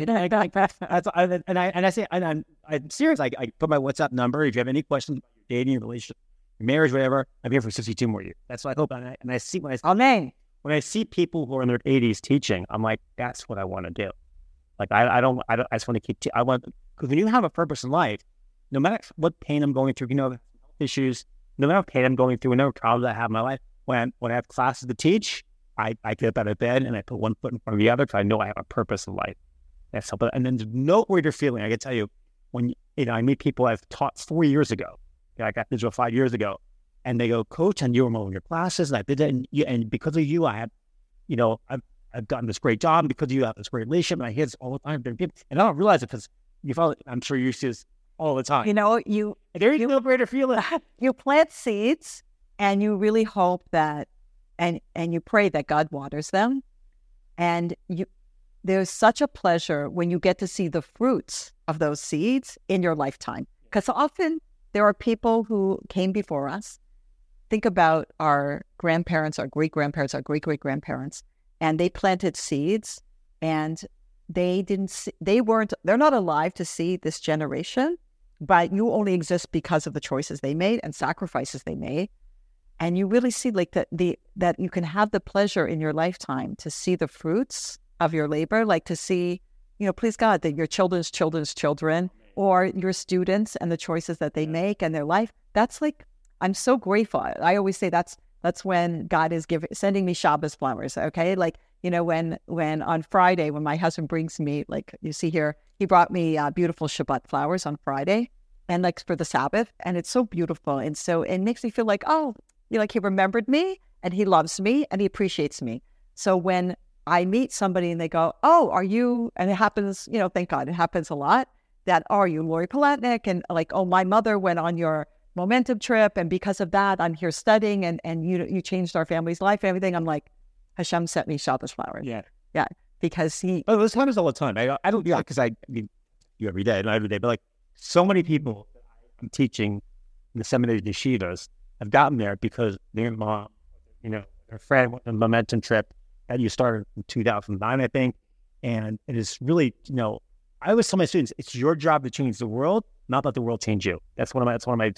I'm serious. I put my WhatsApp number. If you have any questions about your dating, your relationship, your marriage, whatever, I'm here for 62 more years. That's what I hope. And I see when I see people who are in their 80s teaching, I'm like, that's what I want to do. Like I just want to keep. Because when you have a purpose in life, no matter what pain I'm going through, health issues, no matter what pain I'm going through, whatever problems I have in my life, when I have classes to teach, I get up out of bed and I put one foot in front of the other because I know I have a purpose in life. That's helpful. And then there's no greater feeling. I can tell you, when I meet people I've taught 4 years ago. I got digital 5 years ago, and they go, Coach, and you were in your classes, and I did that, and because of you, I have, I've gotten this great job, and because of you, I have this great relationship, and I hear this all the time from people, and I don't realize it because I'm sure you see this all the time. There's no greater feeling. You plant seeds, and you really hope that, and you pray that God waters them, and there's such a pleasure when you get to see the fruits of those seeds in your lifetime, because often there are people who came before us. Think about our grandparents, our great-grandparents, our great-great-grandparents, and they planted seeds, and they're not alive to see this generation, but you only exist because of the choices they made and sacrifices they made. And you really see like that you can have the pleasure in your lifetime to see the fruits of your labor, like to see, please God, that your children's children's children or your students and the choices that they make and their life. That's like, I'm so grateful. I always say that's when God is sending me Shabbos flowers. Okay. Like, when on Friday, when my husband brings me, like you see here, he brought me beautiful Shabbat flowers on Friday and like for the Sabbath. And it's so beautiful. And so it makes me feel like, he remembered me and he loves me and he appreciates me. So when I meet somebody and they go, oh, are you, and it happens, thank God, it happens a lot. That, are you Lori Palatnik? And like, oh, my mother went on your momentum trip, and because of that, I'm here studying, and you changed our family's life and everything. I'm like, Hashem sent me Shabbos flowers. Yeah. Because he... Oh, this happens all the time. I don't do that because I mean, you every day, not every day, but like so many people I'm teaching in the seminaries and yeshivas have gotten there because their mom, their friend went on a momentum trip that you started in 2009, I think. And it is really, I always tell my students, it's your job to change the world, not let the world change you. That's one of my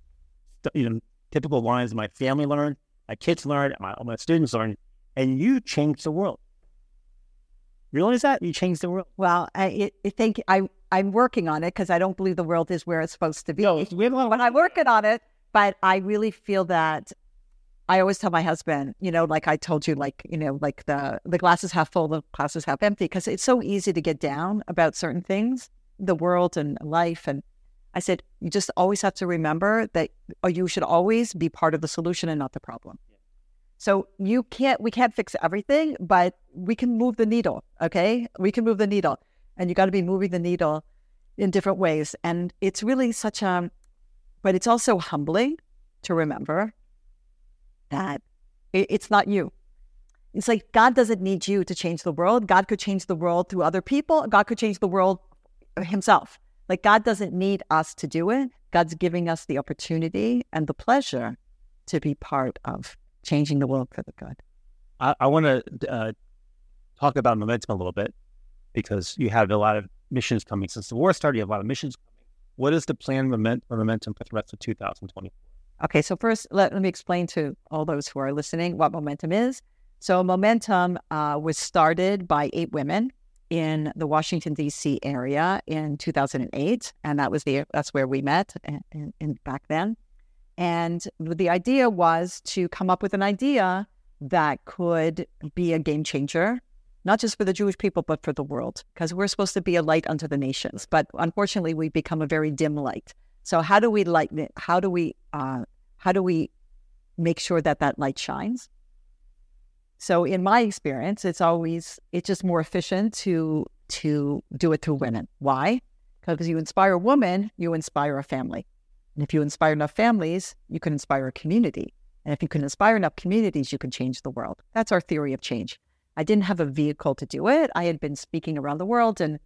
typical lines my family learned, my kids learned, all my students learned, and you change the world. Realize that? You change the world. Well, I'm working on it because I don't believe the world is where it's supposed to be. No, but I'm working on it. But I really feel that I always tell my husband, like I told you, like the glass is half full, the glass is half empty, because it's so easy to get down about certain things, the world and life. And I said, you just always have to remember that you should always be part of the solution and not the problem. So we can't fix everything, but we can move the needle. Okay. We can move the needle, and you got to be moving the needle. in different ways. And it's really but it's also humbling to remember that it's not you. It's like God doesn't need you to change the world. God could change the world through other people. God could change the world himself. Like God doesn't need us to do it. God's giving us the opportunity and the pleasure to be part of changing the world for the good. I want to talk about momentum a little bit, because you have a lot of missions coming. Since the war started, you have a lot of missions coming. What is the plan for momentum for the rest of 2024? Okay, so first, let me explain to all those who are listening what momentum is. So momentum was started by 8 women in the Washington, D.C. area in 2008. And that's where we met in back then. And the idea was to come up with an idea that could be a game changer, not just for the Jewish people, but for the world, because we're supposed to be a light unto the nations. But unfortunately, we've become a very dim light. So how do we lighten it? How do we make sure that light shines? So in my experience, it's just more efficient to do it through women. Why? Because you inspire a woman, you inspire a family. And if you inspire enough families, you can inspire a community. And if you can inspire enough communities, you can change the world. That's our theory of change. I didn't have a vehicle to do it. I had been speaking around the world, and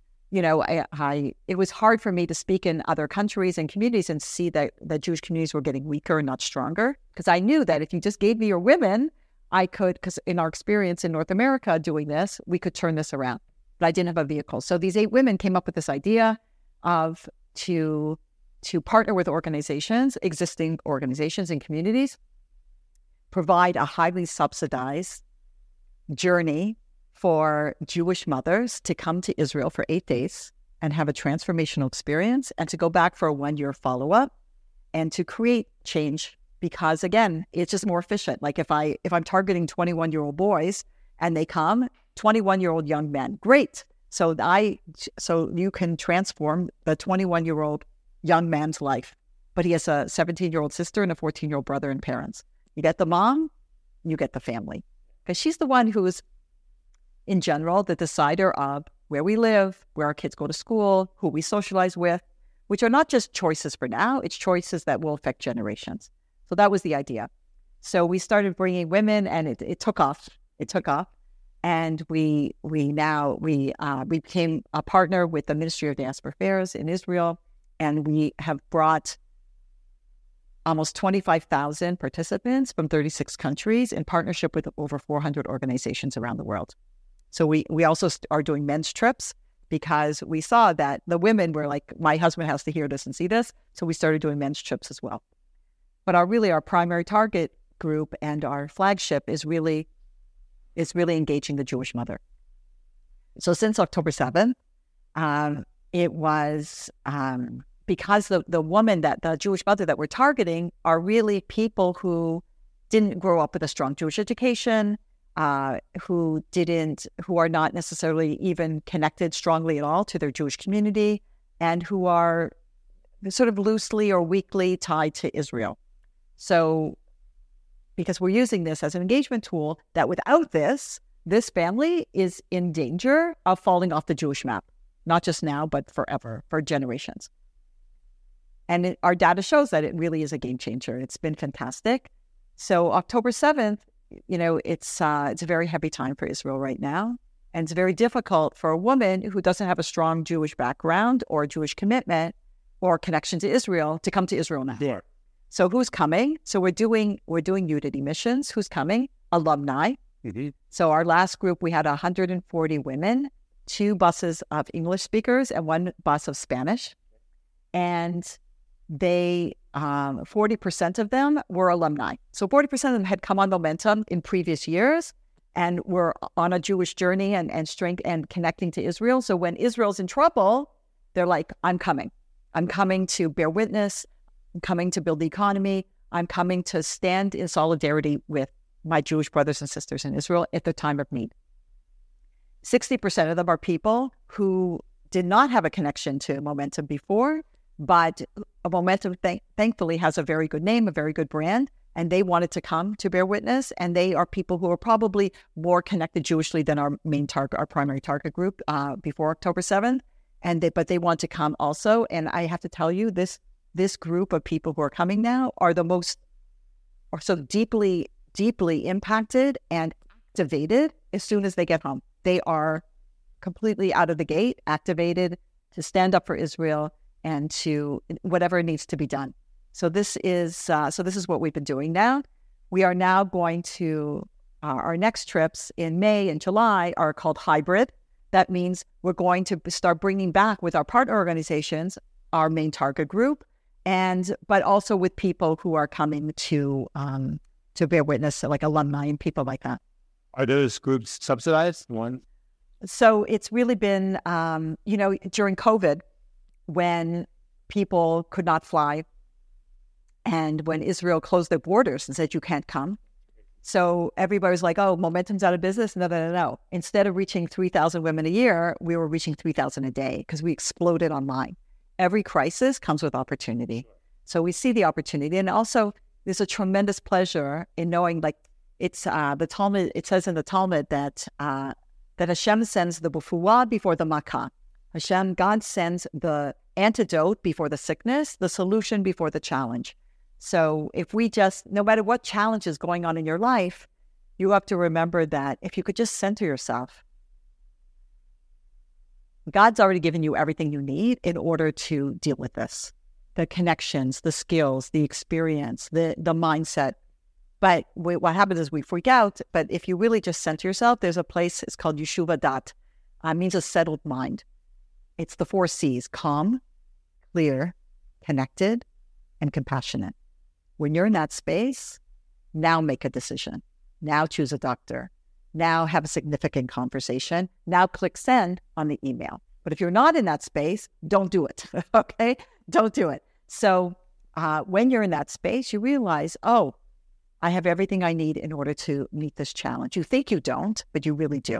it was hard for me to speak in other countries and communities and see that Jewish communities were getting weaker and not stronger. Because I knew that if you just gave me your women, I could, because in our experience in North America doing this, we could turn this around. But I didn't have a vehicle. So these 8 women came up with this idea of to partner with organizations, existing organizations and communities, provide a highly subsidized journey for Jewish mothers to come to Israel for 8 days and have a transformational experience, and to go back for a 1-year follow-up, and to create change. Because again, it's just more efficient. Like if I'm targeting 21-year-old boys and they come, 21-year-old young men, great. So you can transform the 21-year-old young man's life, but he has a 17-year-old sister and a 14-year-old brother and parents. You get the mom, you get the family, because she's the one who's, in general, the decider of where we live, where our kids go to school, who we socialize with, which are not just choices for now, it's choices that will affect generations. So that was the idea. So we started bringing women, and it took off. It took off. And we became a partner with the Ministry of Diaspora Affairs in Israel, and we have brought almost 25,000 participants from 36 countries in partnership with over 400 organizations around the world. So we also are doing men's trips, because we saw that the women were like, my husband has to hear this and see this. So we started doing men's trips as well. But our primary target group and our flagship is really engaging the Jewish mother. So since October 7th, it was because the woman, the Jewish mother that we're targeting, are really people who didn't grow up with a strong Jewish education, who are not necessarily even connected strongly at all to their Jewish community, and who are sort of loosely or weakly tied to Israel. So because we're using this as an engagement tool, that without this family is in danger of falling off the Jewish map, not just now, but forever, for generations. And our data shows that it really is a game changer. It's been fantastic. So October 7th, it's a very heavy time for Israel right now. And it's very difficult for a woman who doesn't have a strong Jewish background or Jewish commitment or connection to Israel to come to Israel now. Yeah. So who's coming? So we're doing Unity missions. Who's coming? Alumni. Mm-hmm. So our last group, we had 140 women, 2 buses of English speakers and 1 bus of Spanish. And they, 40% of them were alumni. So 40% of them had come on Momentum in previous years and were on a Jewish journey and strength and connecting to Israel. So when Israel's in trouble, they're like, I'm coming. I'm coming to bear witness. I'm coming to build the economy. I'm coming to stand in solidarity with my Jewish brothers and sisters in Israel at the time of need. 60% of them are people who did not have a connection to Momentum before, but Momentum thankfully has a very good name, a very good brand, and they wanted to come to bear witness. And they are people who are probably more connected Jewishly than our primary target group before October 7th. but they want to come also. And I have to tell you, this group of people who are coming now are so deeply impacted and activated as soon as they get home. They are completely out of the gate, activated to stand up for Israel and to whatever needs to be done. So this is what we've been doing now. We are now going to, our next trips in May and July are called hybrid. That means we're going to start bringing back with our partner organizations, our main target group, but also with people who are coming to bear witness, like alumni and people like that. Are those groups subsidized? So it's really been, during COVID, when people could not fly and when Israel closed their borders and said, you can't come. So everybody was like, oh, Momentum's out of business. No. Instead of reaching 3,000 women a year, we were reaching 3,000 a day because we exploded online. Every crisis comes with opportunity. So we see the opportunity. And also there's a tremendous pleasure in knowing, like, it's the Talmud, it says in the Talmud that Hashem sends the refuah before the makkah. God sends the antidote before the sickness, the solution before the challenge. So if we no matter what challenge is going on in your life, you have to remember that if you could just center yourself, God's already given you everything you need in order to deal with this. The connections, the skills, the experience, the mindset. But what happens is we freak out. But if you really just center yourself, there's a place, it's called Yeshuva Dat. It means a settled mind. It's the 4 C's: calm, clear, connected, and compassionate. When you're in that space, now make a decision. Now choose a doctor. Now have a significant conversation. Now click send on the email. But if you're not in that space, don't do it, okay? Don't do it. So when you're in that space, you realize, oh, I have everything I need in order to meet this challenge. You think you don't, but you really do.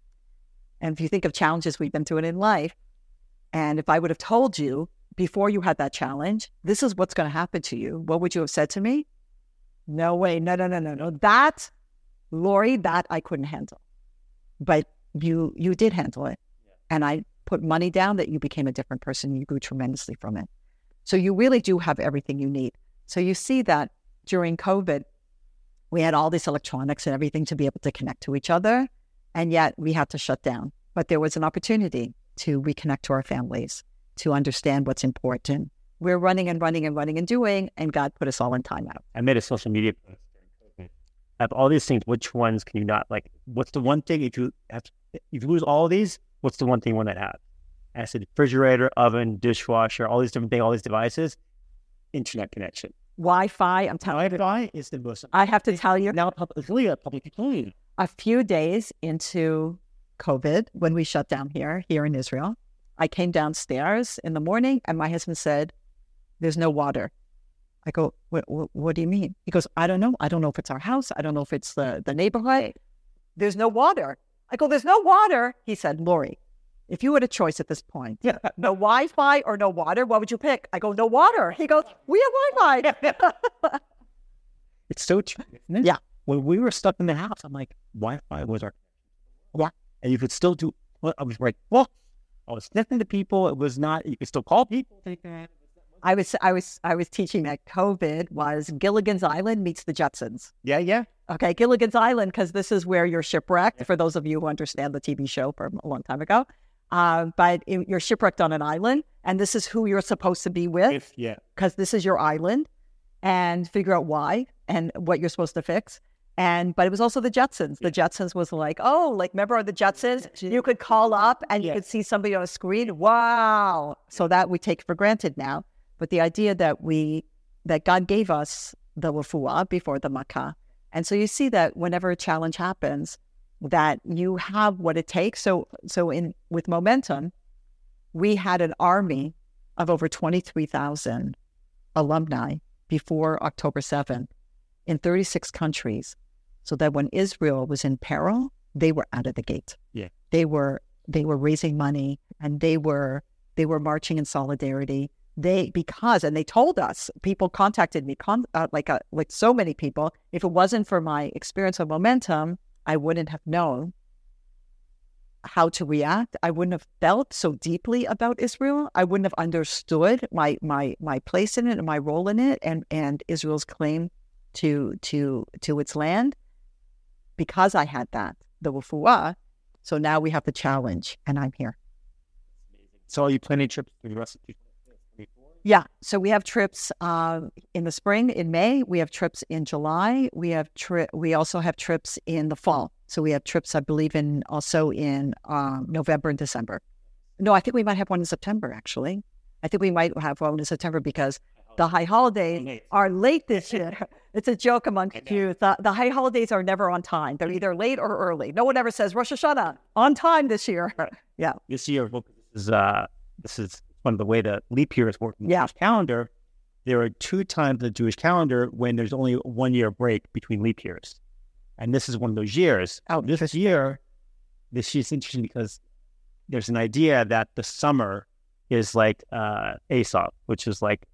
And if you think of challenges we've been through in life, and if I would have told you before you had that challenge, this is what's going to happen to you, what would you have said to me? No way. No. That, Lori, that I couldn't handle. But you did handle it. Yeah. And I put money down that you became a different person. You grew tremendously from it. So you really do have everything you need. So you see that during COVID, we had all this electronics and everything to be able to connect to each other. And yet we had to shut down. But there was an opportunity to reconnect to our families, to understand what's important. We're running and doing, and God put us all in timeout. I made a social media post during COVID. Of all these things, which ones can you not, like, what's the one thing, if you lose all of these, what's the one thing you want to have? I said refrigerator, oven, dishwasher, all these different things, all these devices, internet connection. Wi-Fi, I'm telling you. Wi-Fi is the most. I have to tell you. Now, it's really a public utility. A few days into COVID, when we shut down here in Israel, I came downstairs in the morning and my husband said, there's no water. I go, what do you mean? He goes, I don't know. I don't know if it's our house. I don't know if it's the neighborhood. There's no water. I go, there's no water. He said, Lori, if you had a choice at this point, no Wi-Fi or no water, what would you pick? I go, no water. He goes, we have Wi-Fi. It's so true, isn't it? Yeah. When we were stuck in the house, I'm like, Wi-Fi was our. Yeah. And you could still do, I was like, well, I was listening to people. It was not, you could still call people. I was teaching that COVID was Gilligan's Island meets the Jetsons. Yeah. Okay, Gilligan's Island, because this is where you're shipwrecked, for those of you who understand the TV show from a long time ago. But you're shipwrecked on an island, and this is who you're supposed to be with. Because this is your island, and figure out why and what you're supposed to fix. But it was also the Jetsons. The Jetsons was like, remember the Jetsons? You could call up and you could see somebody on a screen. Wow. So that we take for granted now. But the idea that God gave us the refuah before the makkah. And so you see that whenever a challenge happens, that you have what it takes. So with Momentum, we had an army of over 23,000 alumni before October 7th in 36 countries. So that when Israel was in peril, they were out of the gate. Yeah. They were raising money and they were marching in solidarity. And they told us, people contacted me, like so many people, if it wasn't for my experience of Momentum, I wouldn't have known how to react. I wouldn't have felt so deeply about Israel. I wouldn't have understood my place in it and my role in it, and Israel's claim to its land, because I had the refuah. So now we have the challenge, and I'm here. So are you planning trips for the rest of 2024? Yeah. So we have trips in the spring, in May. We have trips in July. We also have trips in the fall. So we have trips, I believe, also in November and December. No, I think we might have one in September, actually. I think we might have one in September because the high holidays are late this year. It's a joke amongst youth. The high holidays are never on time. They're either late or early. No one ever says Rosh Hashanah on time this year. Yeah. This year, this is one of the way the leap year is working. Yeah. The Jewish calendar. There are 2 times the Jewish calendar when there's only 1 year break between leap years. And this is one of those years. Oh, this year is interesting because there's an idea that the summer is like Esau, which is like,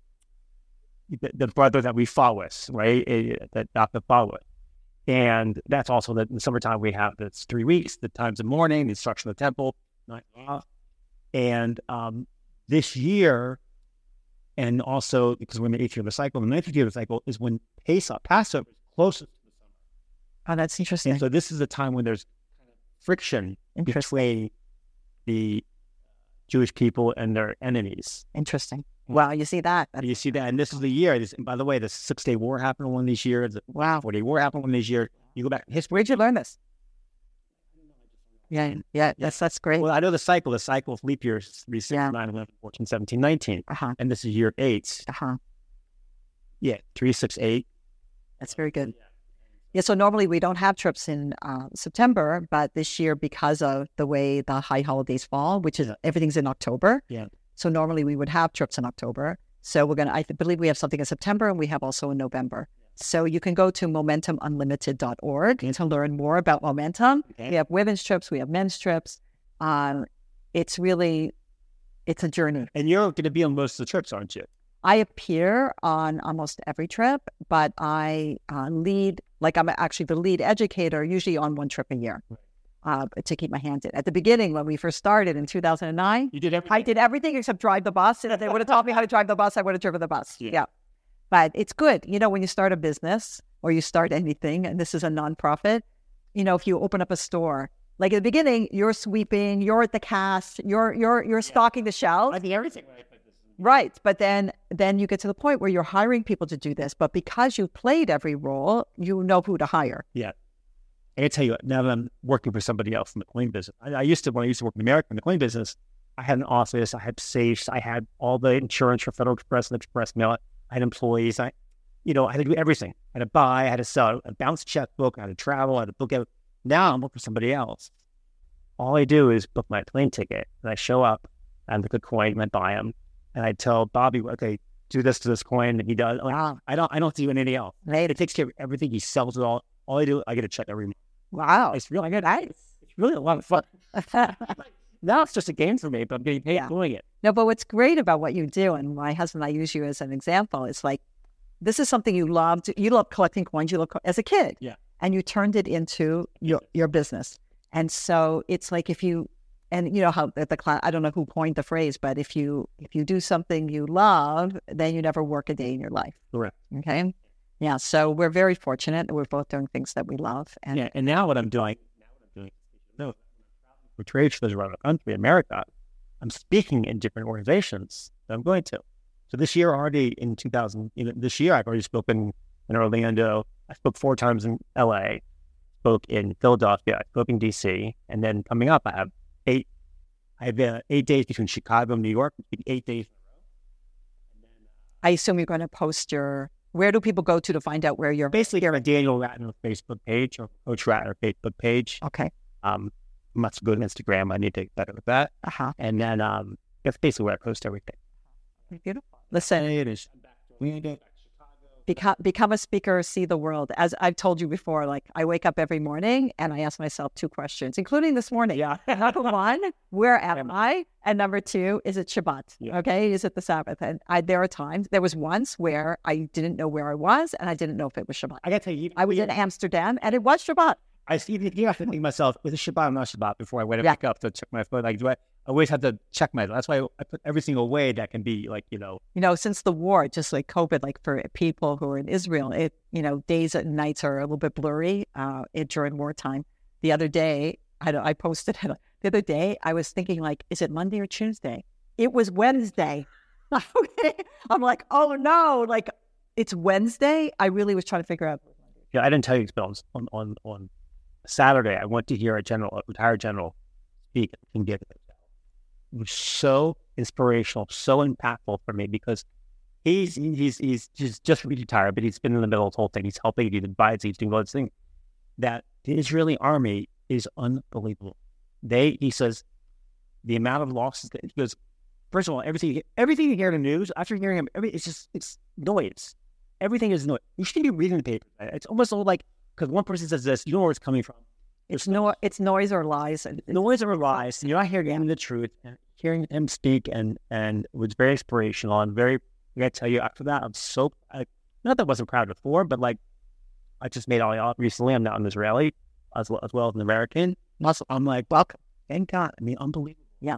the brother that we follow us, right? That not the follower. And that's also that in the summertime we have this 3 weeks, the times of mourning, the destruction of the temple, night off. And this year, and also because we're in the 8th year of the cycle, the 9th year of the cycle is when Passover is closest to the summer. Oh, that's interesting. And so this is a time when there's kind of friction between the Jewish people and their enemies. Interesting. Wow, you see that. You see that. And this is the year. And by the way, the 6-day war happened one of these years. Wow. 4-day war happened one of these years. You go back in history. Where'd you learn this? Yeah. That's great. Well, I know the cycle of leap years is 3, 6, 9, 11, 14, 17, 19. And this is year 8. Yeah, 3, 6, 8. That's very good. Yeah, so normally we don't have trips in September, but this year, because of the way the high holidays fall, which is everything's in October. Yeah. So normally we would have trips in October. So I believe we have something in September, and we have also in November. So you can go to momentumunlimited.org to learn more about Momentum. Okay. We have women's trips, we have men's trips. It's a journey. And you're going to be on most of the trips, aren't you? I appear on almost every trip, but I lead, I'm actually the lead educator, usually on 1 trip a year. To keep my hands in. At the beginning, when we first started in 2009, you did everything. I did everything except drive the bus. And if they would have taught me how to drive the bus, I would have driven the bus. Yeah. But it's good. When you start a business or you start anything, and this is a nonprofit, if you open up a store, like at the beginning, you're sweeping, you're at the cast, you're stocking the shelves. I think everything right. Right. But then you get to the point where you're hiring people to do this. But because you played every role, you know who to hire. Yeah. I can tell you, now that I'm working for somebody else in the coin business, when I used to work in America in the coin business, I had an office, I had safes, I had all the insurance for Federal Express and Express Mail, I had employees, I had to do everything. I had to buy, I had to sell, a bounce checkbook, I had to travel, I had to book out. Now I'm working for somebody else. All I do is book my plane ticket, and I show up, and look at coin, and I buy them, and I tell Bobby, okay, do this to this coin, and he does. Wow. I don't do anything else. Right. It takes care of everything. He sells it all. All I do, I get a check every month. Wow. It's really good. It's really a lot of fun. Now it's just a game for me, but I'm getting paid doing it. No, but what's great about what you do, and my husband and I use you as an example, it's like, this is something you loved. You love collecting coins. You love as a kid. Yeah. And you turned it into your business. And so it's like and you know how at the class, I don't know who coined the phrase, but if you do something you love, then you never work a day in your life. Correct. Okay. Yeah, so we're very fortunate that we're both doing things that we love. And now what I'm doing, for trade shows around the country, America, I'm speaking in different organizations that I'm going to. So this year already this year I've already spoken in Orlando. I spoke 4 times in LA, spoke in Philadelphia, I spoke in DC, and then coming up I have 8 days between Chicago and New York, 8 days in a row. I assume you're going to post where do people go to find out where you're? Basically, on Daniel Ratner Facebook page or Coach Ratner Facebook page. Okay. I'm not so good on Instagram. I need to get better with that. And then that's basically where I post everything. Beautiful. Listen, it is. Become a speaker, see the world. As I've told you before, I wake up every morning and I ask myself 2 questions, including this morning. Yeah. Number 1, where am I? And number 2, is it Shabbat? Yeah. Okay. Is it the Sabbath? And there was once where I didn't know where I was and I didn't know if it was Shabbat. I got to tell you, I was in Amsterdam and it was Shabbat. I see you have to think myself, is it Shabbat or not Shabbat before I went to pick up to check my phone? Like, do I always have to check my, that's why I put every single way that can be like, since the war, just like COVID, like for people who are in Israel, days and nights are a little bit blurry during wartime. The other day, I posted it. The other day, I was thinking like, is it Monday or Tuesday? It was Wednesday. Okay. I'm like, oh no, like it's Wednesday. I really was trying to figure out. Yeah, I didn't tell you, Bill, on Saturday, I went to hear a retired general speak at King David. It was so inspirational, so impactful for me because he's just retired, but he's been in the middle of the whole thing. He's helping, he's advising, he's doing all this thing. That the Israeli army is unbelievable. He says, the amount of losses that he goes, first of all, everything you hear in the news, after hearing him, it's noise. Everything is noise. You shouldn't be reading the paper. It's almost all like, because one person says this, you know where it's coming from. It's noise or lies. Noise or lies. And you're not hearing the truth. And hearing him speak and it was very inspirational and I gotta tell you, after that, I'm so, not that I wasn't proud before, but like, I just made Aliyah recently. I'm now an Israeli as well as an American. Also, I'm like, welcome. Thank God. I mean, unbelievable. Yeah.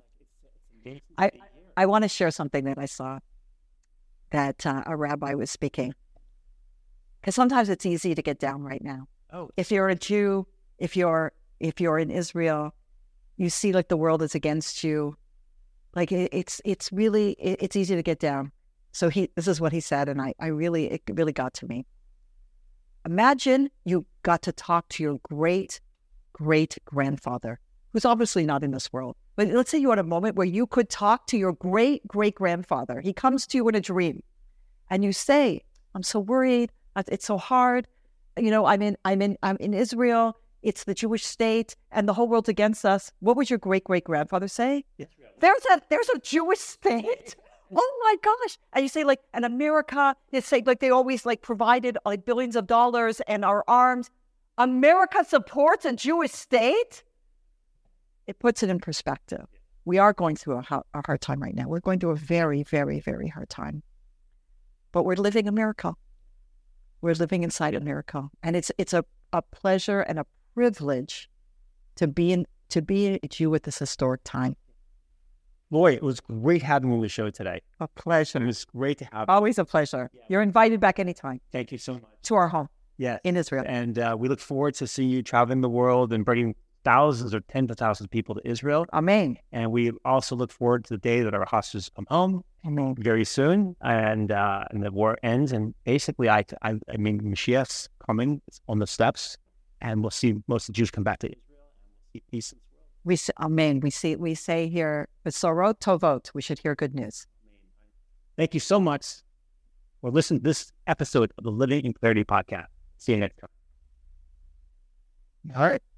I want to share something that I saw that a rabbi was speaking. Because sometimes it's easy to get down right now. Oh, if you're a Jew, if you're in Israel, you see like the world is against you. Like it's easy to get down. So this is what he said, and it really got to me. Imagine you got to talk to your great-great-grandfather, who's obviously not in this world. But let's say you had a moment where you could talk to your great-great-grandfather. He comes to you in a dream, and you say, "I'm so worried. It's so hard. I'm in Israel. It's the Jewish state, and the whole world's against us." What would your great-great-grandfather say? Israel. There's a Jewish state. Oh my gosh. And you say like, and America, they say like they always like provided like billions of dollars and our arms. America supports a Jewish state? It puts it in perspective. We are going through a hard time right now. We're going through a very, very, very hard time. But we're living a miracle. We're living inside a miracle. And it's a pleasure and a privilege to be a Jew at this historic time. Lori, it was great having you on the show today. A pleasure. It was great to have you. Always a pleasure. Yeah. You're invited back anytime. Thank you so much. To our home. Yeah. In Israel. And we look forward to seeing you traveling the world and bringing thousands or tens of thousands of people to Israel. Amen. And we also look forward to the day that our hostages come home. Amen. Very soon. And the war ends. And basically, I mean, Mashiach's coming on the steps. And we'll see most of the Jews come back to Israel. And we'll see peace. We say, amen. We say here, Besorot Tovot. We should hear good news. Thank you so much for listening to this episode of the Living in Clarity podcast. See you next time. All right.